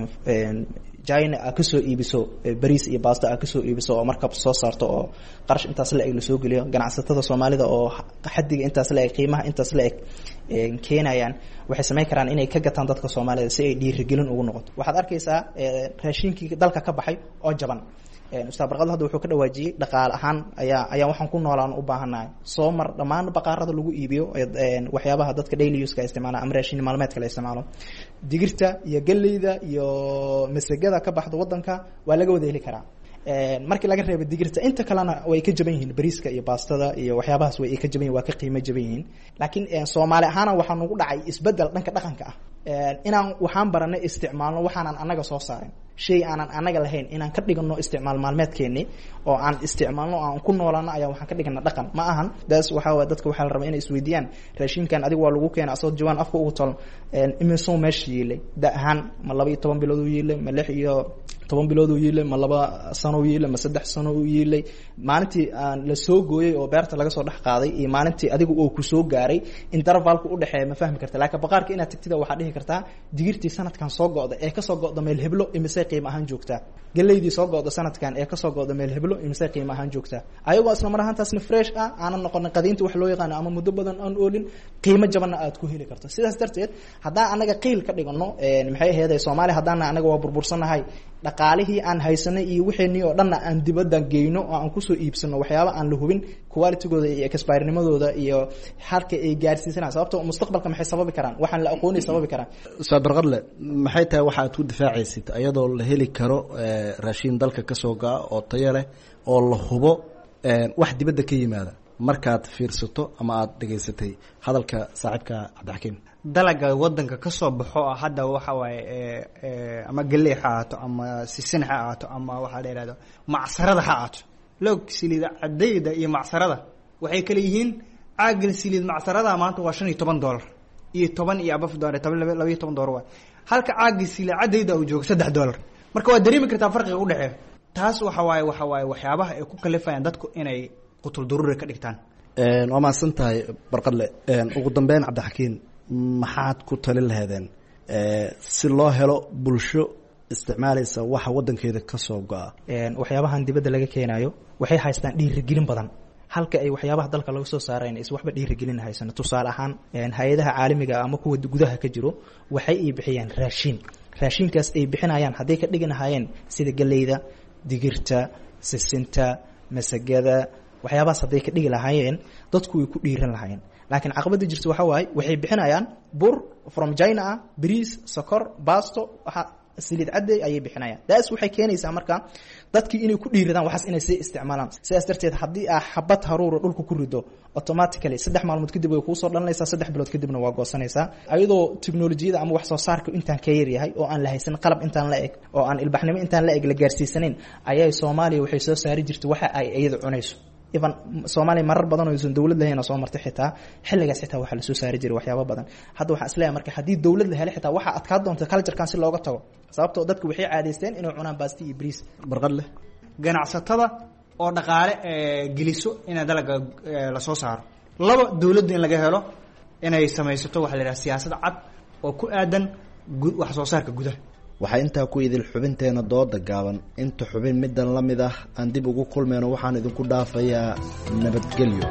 china aad kasoo iibiso bariis iyo baasto aad kasoo iibiso oo markab soo saarto oo qarash intaas la eg lasoo geliyo ganacsatada soomaalida oo xadiga intaas la eg qiimaha intaas la eg keenayaan waxay samayn karaan inay ka gataan dadka soomaalida si ay dhiirigelin ugu noqoto waxaad arkaysaa raashinkii dalka ka baxay oo jaban ustaad barqad hadda wuxuu ka dhawaajiyey dhaqaale ahaan ayaa ayaa waxaan ku noolaan u baahanahay soo mar dhammaan baqaarada lagu iibiyo waxyaabaha dadka daily use ka isticmaala ama raashin maalmeedka la isticmaalo digirta iyo galleyda iyo masagada ka baxda wadanka waa laga wada heli karaa markii laga reebo digirta inta kalena way ka jaban yihiin bariiska iyo baastada iyo waxyaabahaas way ka jaban yihiin waa ka qiimo jaban yihiin laakiin Soomaali ahaan waxa nagu dhacay isbedel dhanka dhaqanka ah inaan waxaan baranay isticmaalno waxaanan anaga soo saarin shay aanan anaga lahayn inaan ka dhigano isticmaal maalmeedkeeni oo aan isticmaalno aan ku noolaano ayaa waxaan ka dhigana dhaqan ma ahan daas waxa waa dadka waxa la rabaa inay isweydiiyaan raashinkan adigu waa lagu keenaa asoo jawaan afka ugu tol imisoo meeshii yeelay daahan ma laba iyo toban bilood u yeelay ma lix iyo toban bilood u yeelay ma laba sano u yeelay ma saddex sano u yeelay maalintii aan la soo gooyay oo beerta laga soo dhex qaaday iyo maalintii adigu oo ku soo gaaray intervalku u dhaxeeya ma fahmi kartaa laakiin baqaarka inaad tagtida waxa dhihi kartaa digirtii sanadkan soo go'day ee ka soo go'da meel heblo imise qiimo ahaan joogtaa galeydii soo go'da sanadkan ee ka soo go'da meel heblo imise qiimo ahaan joogtaa ayagoo isla mar ahaantaasna fresh ah aanan noqon qadiinta wax loo yaqaan ama muddo badan aan oolin qiimo jaban aad ku heli karto sidaas darteed haddaan anaga qiil ka dhigano maxay ahayd Soomaali haddaan anaga waa burbursanahay dhaqaalihii aan haysanay iyo wixii oo dhan aan dibadda geeyno oo aan ku soo iibsano waxyaabo aan la hubin quality-gooda iyo expiry-nimadooda iyo halka ay gaarsiisanaa sababtoo mustaqbalka maxay sababi karaan waxaan la aqoonay sababi karaan ustaad barqadle maxay tahay waxa aad ku difaacaysid ayadoo la heli karo raashin dalka ka soo gaa oo tayo leh oo la hubo wax dibadda ka yimaada markaad fiirsato ama aad dhageysatay hadalka saaxiibka Cabdixakiim dalaga wadanka ka soo baxo hadda waxa waaye ama galey ha ahaato ama sisin ha ahaato ama waxa la yiraahdo macsarada ha ahaato log siliida cadayda iyo macsarada waxay kala yihiin caagil siliid macsarada maanta waa shan iyo toban dollar iyo toban iyo abaf dollar laba iyo toban dollar waa halka caagil siliid cadayda uu joogo saddex dollar marka waa dareemi kartaa farqiga u dhaxeeyo taas waxa waaye waxa waaye waxyaabaha ay ku kalifayaan dadku inay qutul daruuri ka dhigtaan een waa maasan tahay barqadle een ugu dambeyn Cabdixakiim maxaad ku talin lahaydeen ee si loo helo bulsho isticmaalaysa waxa wadankeeda ka soo go'a een waxyaabahan dibadda laga keenayo waxay haystaan dhiirigelin badan halka ay waxyaabaha dalka laga soo saareen is waxba dhiirigelin haysan tusaale ahaan een hay'adaha caalamiga ama kuwa gudaha ka jiro waxay ay bixiyaan raashin raashinkaas ay bixinayaan haday ka dhiganaayeen sida galeyda digirta sisinta masagada waxyaabahaas haday ka dhigi lahaayeen dadku way ku dhiiran lahaayeen laakiin caqabada jirta waxa waaye waxay bixinayaan bur from China bariis sokor baasto waxa saliid caday ayay bixinayaan taas waxay keenaysaa marka dadkii inay ku dhiiradaan waxaas inay si isticmaalaan sidaas darteed haddii ah xabad haruur dhulka ku rido automatically saddex maalmood kadib way ku soo dhalanaysaa saddex bilood kadibna waa goosanaysaa ayadoo tiknoolajiyada ama wax soo saarka intaan ka yar yahay oo aan la haysan qalab intaan la eg oo aan ilbaxnimo intaan la eg la gaarsiisanin ayay Soomaaliya waxay soo saari jirtay waxa ay iyada cunayso even Soomaaliya marar badan oo aysan dawlad lahayn soo martay xitaa xilligaas xitaa waxa la soo saari jiray waxyaabo badan hadda waxa isleeyahay marka hadii dawlad la helay xitaa waxa adkaa doonta culture-kan si looga tago sababtoo dadku waxay caadaysteen inay cunaan baasti iyo bariis barqad leh ganacsatada oo dhaqaale ee geliso in dalaga la soo saaro laba dawladda in laga helo inay samaysato waxa la yiraahdo siyaasad cad oo ku aadan wax soo saarka gudaha waxaa intaa ku idil xubinteena dooda gaaban inta xubin middan la mid ah aan dib ugu kulmayno waxaan idinku dhaafayaa nabadgelyo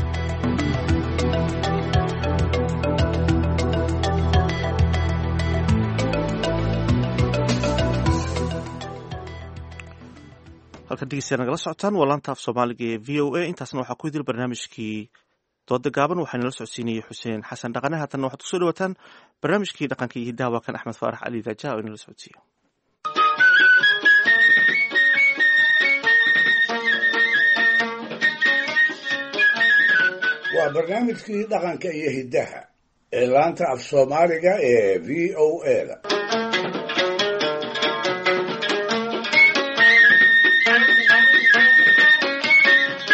halkan dhegeystayaal nagala socotaan waa laanta af soomaaliga ee v o a intaasna waxaa ku idil barnaamijkii dooda gaaban waxaa nala socodsiinayay xuseen xasan dhaqane haatanna waxaad kusoo dhawaataan barnaamijkii dhaqanka iyo hiddaha waa kan axmed faarax cali daaja oo inala socodsiiyo waa barnaamijkii dhaqanka iyo hiddaha ee laanta af soomaaliga ee v o a da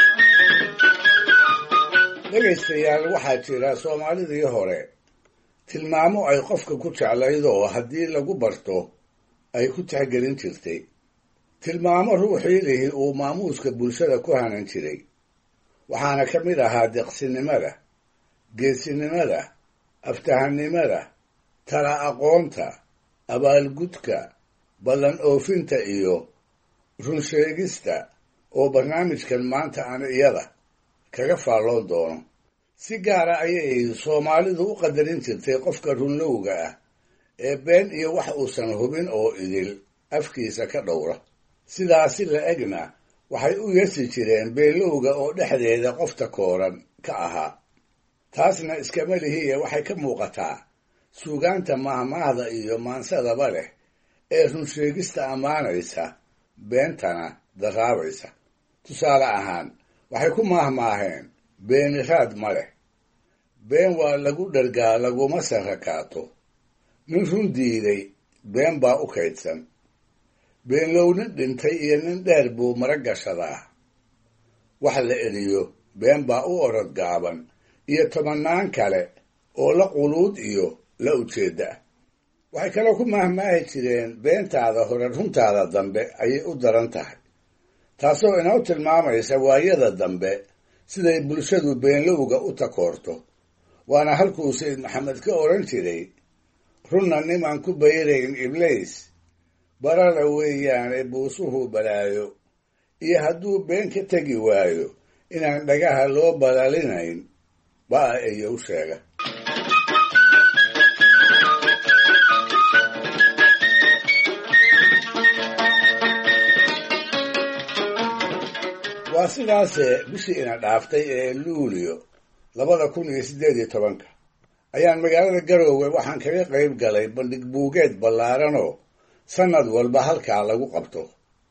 dhegaystayaal waxaa jira soomaalidii hore tilmaamo ay qofka ku jeclaydoo haddii lagu barto ay ku tixgelin jirtay, tilmaamo ruuxii lihi uu maamuuska bulshada ku hanan jiray, waxaana ka mid ahaa deqsinimada, geesinimada, aftahannimada, tala aqoonta, abaalgudka, ballan oofinta iyo runsheegista oo barnaamijkan maanta aan iyada kaga faalloon doono. Si gaara ayay Soomaalidu u qadarin jirtay qofka runlowga ah ee been iyo wax uusan hubin oo idil afkiisa ka dhowra. Sidaasi la egna waxay u yeesi jireen beelowga oo dhexdeeda qofta kooran ka ahaa. Taasna iskama lihiye waxay ka muuqataa suugaanta mahmaahda iyo maansadaba leh ee runsheegista ammaanaysa, beentana daraabaysa. Tusaale ahaan, waxay ku mahmaaheen beeni raad ma leh, been waa lagu dhargaa laguma sarakaato, nin run diiday been baa u kaydsan, beenlow nin dhintay iyo nin dheer buu mara gashadaa, wax la eliyo been baa u orod gaaban, iyo tobannaan kale oo la quluud iyo la ujeedda ah. Waxay kaloo ku mahmaahi jireen beentaada hore runtaada dambe ayay u daran tahay, taasoo inoo tilmaamaysa waayada dambe siday bulshadu beenlowga u takoorto. Waana halkuu Sayid Maxamed ka odhan jiray, runna nimaan ku bayrayn ibliis, barara weeyaane buusuhu balaayo, iyo hadduu been ka tegi waayo inaan dhagaha loo balalinayn baa eyow sheega. Waa sidaase bishii ina dhaaftay ee Luulyo labada kun iyo siddeed iyo tobanka ayaan magaalada Garowe waxaan kaga qayb galay bandhig buugeed ballaaranoo sannad walba halkaa lagu qabto,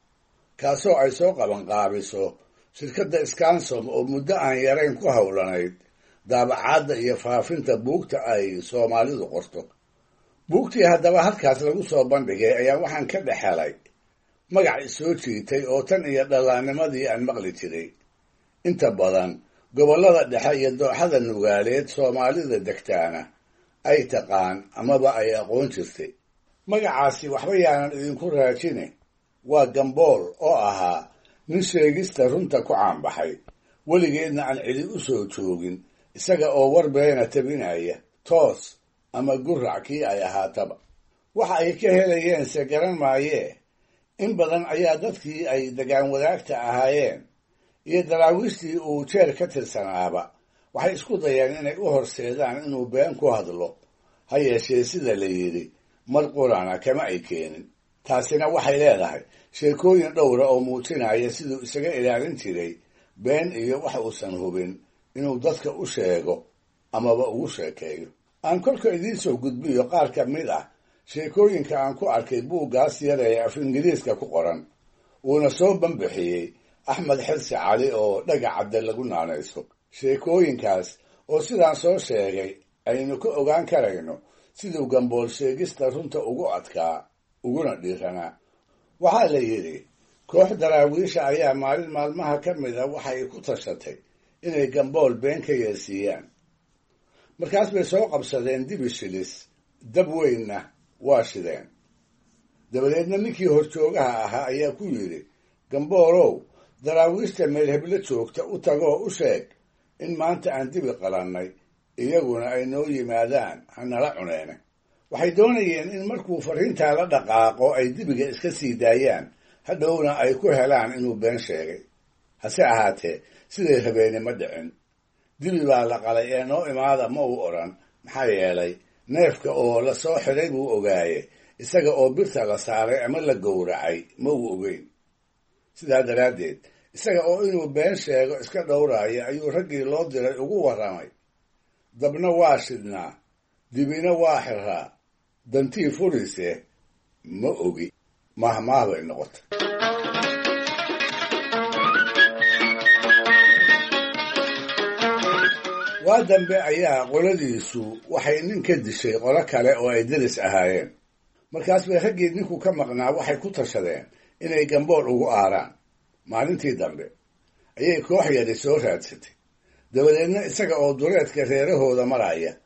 kaasoo ay soo qaban qaabiso shirkadda Scansom oo muddo aan yarayn ku howlanayd daabacaadda iyo faafinta buugta ay Soomaalidu qorto. Buugtii haddaba halkaas lagu soo bandhigay ayaa waxaan ka dhex helay magac isoo jiitay oo tan iyo dhallaannimadii aan maqli jiray. Inta badan gobollada dhexe iyo dooxada nugaaleed Soomaalida degtaana ay taqaan amaba ay aqoon jirtay. Magacaasi waxba yaanan idinku raajine, waa Gambool oo ahaa nin sheegista runta ku caanbaxay, weligeedna aan cidi u soo joogin, isaga oo war beena tabinaya, toos ama gurac kii ay ahaataba. Waxa ay ka helayeense garan maayee, in badan ayaa dadkii ay degaan wadaagta ahaayeen iyo daraawiishtii uu jeer ka tirsanaaba waxay isku dayeen inay u horseedaan inuu been ku hadlo, ha yeeshee sida la yidhi mar qurana kama ay keenin. Taasina waxay leedahay sheekooyin dhowra oo muujinaya siduu isaga ilaalin jiray been iyo wax uusan hubin inuu dadka u sheego amaba ugu sheekeeyo. Aan kolka idiin soo gudbiyo qaar ka mid ah sheekooyinka aan ku arkay buuggaas yar ee af Ingiriiska ku qoran, uuna soo banbixiyey Axmed Xirsi Cali oo Dhagacadde lagu naanayso. Sheekooyinkaas oo sidaan soo sheegay aynu ka ogaan karayno siduu Gambool sheegista runta ugu adkaa uguna dhiiranaa. Waxaa la yidhi koox daraawiisha ayaa maalin maalmaha ka mida waxay ku tashatay inay Gambool been ka yeelsiiyaan. Markaas bay soo qabsadeen dibi shilis, dab weynna waa shideen. Dabadeedna ninkii horjoogaha ahaa ayaa ku yidhi, Gamboolow, daraawiishta meel heblo joogta u tagoo u sheeg in maanta aan dibi qalannay, iyaguna ay noo yimaadaan hanala cuneene. Waxay doonayeen in markuu farriintaa la dhaqaaqo ay dibiga iska sii daayaan, hadhowna ay ku helaan inuu been sheegay. Hase ahaatee siday rabeeni ma dhicin. Dibi baa la qalay ee noo imaada ma uu odhan, maxaa yeelay neefka oo la soo xidhay buu ogaaye, isaga oo birta la saaray ama la gowracay ma uu ogeyn. Sidaa daraaddeed isaga oo inuu been sheego iska dhowraaya ayuu raggii loo diray ugu warramay, dabna waa shidnaa, dibina waa xirraa, dantii furise ma ogi. mahmaah bay noqotay. waa dambe ayaa qoladiisu waxay nin ka dishay qolo kale oo ay deris ahaayeen. Markaas bay raggii ninku ka maqnaa waxay ku tashadeen inay Gambool ugu aaraan. Maalintii dambe ayay koox yari soo raadsatay, dabadeedna isaga oo duleedka reerahooda maraya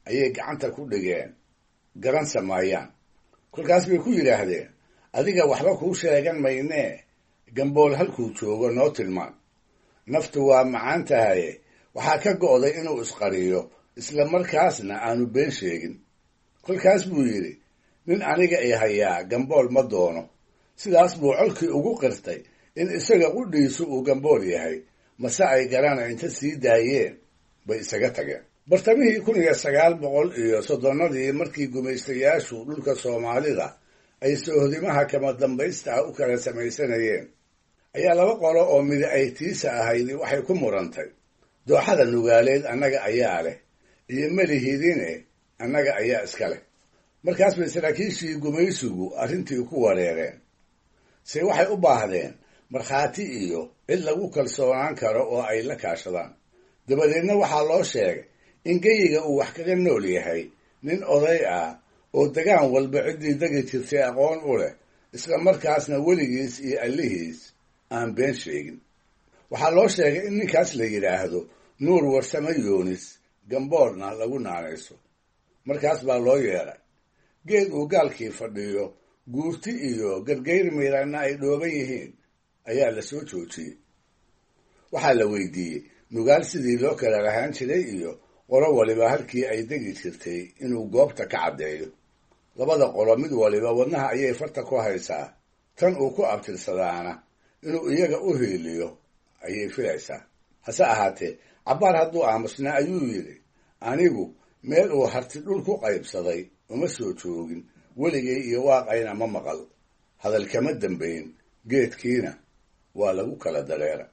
ayay gacanta ku dhigeen garan sameeyaan. kolkaas bay ku yidhaahdeen adiga waxba kuu sheegan maynee gambool halkuu joogo noo tilmaan. naftu waa macaan tahaye waxaa ka go'day inuu isqariyo isla markaasna aanu been sheegin. kolkaas buu yidhi nin aniga i hayaa gambool ma doono. sidaas buu colkii ugu qirtay in isaga qudhiisu uu gambool yahay, mase ay garana inta sii daayeen bay isaga tageen. bartamihii kun iyo sagaal boqol iyo soddonnadii markii gumaystayaashu dhulka soomaalida ay soohodimaha kama dambaysta ah u kala samaysanayeen ayaa laba qolo oo midi ay tiisa ahaydi waxay ku murantay dooxada nugaaleed annaga ayaa leh iyo melihidine annaga ayaa iska leh. markaas bay saraakiishii gumaysigu arrintii ku wareereen se waxay u baahdeen markhaati iyo cid lagu kalsoonaan karo oo ay la kaashadaan. dabadeedna waxaa loo sheegay in geyiga uu wax kaga nool yahay nin oday ah oo degaan walba ciddii degi jirtay aqoon u leh, isla markaasna weligiis iyo allihiis aan been sheegin. waxaa loo sheegay in ninkaas la yidhaahdo nuur warsame yoonis, gamboolna lagu naanayso. markaas baa loo yeedhay geed uu gaalkii fadhiyo, guurti iyo gargayr miiranna ay dhooban yihiin ayaa la soo joojiyey. waxaa la weydiiyey nugaal sidii loo kala lahaan jiray iyo qolo waliba halkii ay degi jirtay inuu goobta ka caddeeyo. labada qolo mid waliba wadnaha ayay farta ku haysaa, tan uu ku abtirsadaana inuu iyaga u hiiliyo ayay filaysaa. hase ahaatee cabbaar hadduu aamusnaa ayuu yidhi anigu meel uu harti dhul ku qaybsaday uma soo joogin, weligay iyo waaqayna ma maqal. hadal kama dambayn, geedkiina waa lagu kala dareera.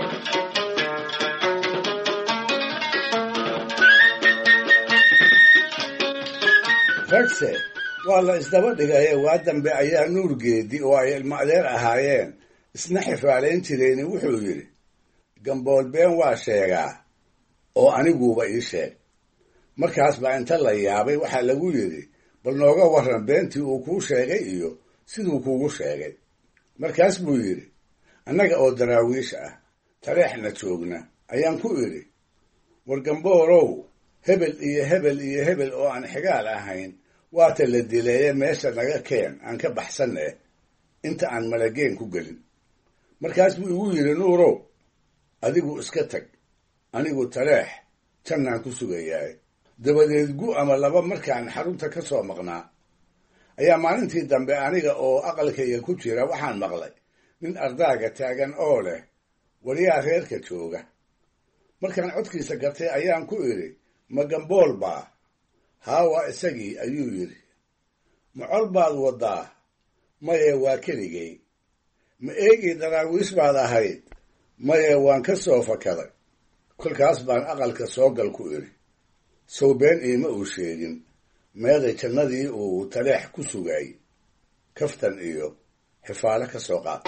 ragse waa la isdaba dhigaye waa dambe ayaa nuurgeedii oo ay ilmo adeer ahaayeen isna xifaalayn jireeni wuxuu yidhi gambool been waa sheegaa oo aniguuba ii sheeg. markaas baa inta la yaabay waxaa lagu yidhi bal nooga warran beentii uu kuu sheegay iyo siduu kuugu sheegay. markaas buu yidhi annaga oo daraawiish ah tareexna joogna ayaan ku idhi war gamboolow hebel iyo hebel iyo hebel oo aan xigaal ahayn waata la dileeye meesha naga keen aan ka baxsanne inta aan malageen ku gelin. markaas buu igu yidhi nuurow adigu iska tag, anigu tareex jannaan ku sugayahay. dabadeed gu ama laba markaan xarunta ka soo maqnaa ayaa maalintii dambe aniga oo aqalkayga ku jira waxaan maqlay nin ardaaga taagan oo leh waryaa reerka jooga. markaan codkiisa gartay ayaan ku idhi ma gambool baa? haa waa isagii ayuu yidhi. ma col baad waddaa? maye waa keligay. ma eegii daraawiish baad ahayd? maye waan ka soo fakaday. kolkaas baan aqalka soo gal ku idhi sow been iima uu sheegin, meeday jannadii uu taleex ku sugay. kaftan iyo xifaalo ka soo qaad.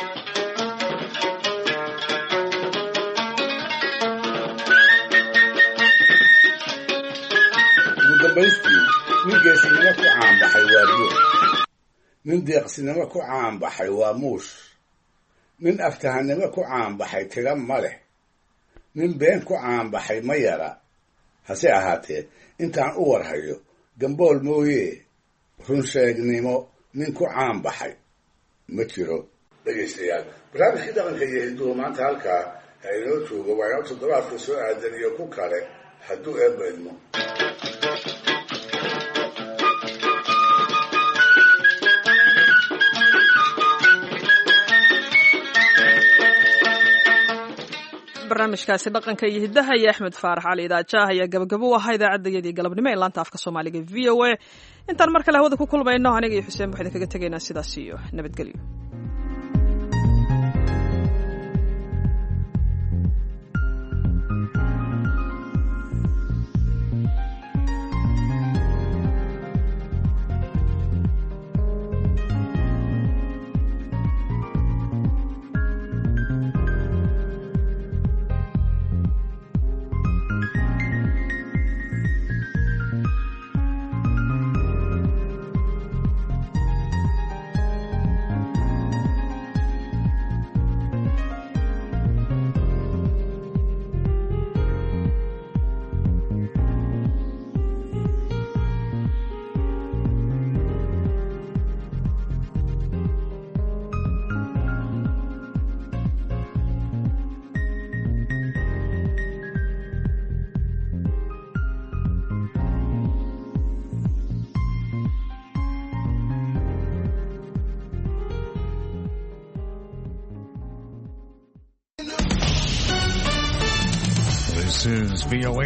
ugu dambaystii nin geesinimo ku caanbaxay waa buux, nin deeqsinimo ku caanbaxay waa muush, nin aftahanimo ku caanbaxay tira ma leh, nin been ku caanbaxay ma yara. hase ahaatee intaan u warhayo gambool mooye runsheegnimo nin ku caan baxay ma jiro. dhegaystayaal barnaamijkii dhaqanka iyo hidduhu maanta halkaa ha inoo joogo. waa inoo toddobaadka soo aadan iyo ku kale hadduu eebba idmo. barnaamijkaasi dhaqanka iyo hiddaha iyo axmed faarax cali idaajaah ayaa gabagabo u ahaa idaacaddayadii galabnimo ee laanta afka soomaaliga v o a. intaan mar kale hawada ku kulmayno aniga iyo xuseen waxaan kaga tegaynaa sidaas iyo nabadgelyo. This is V O A.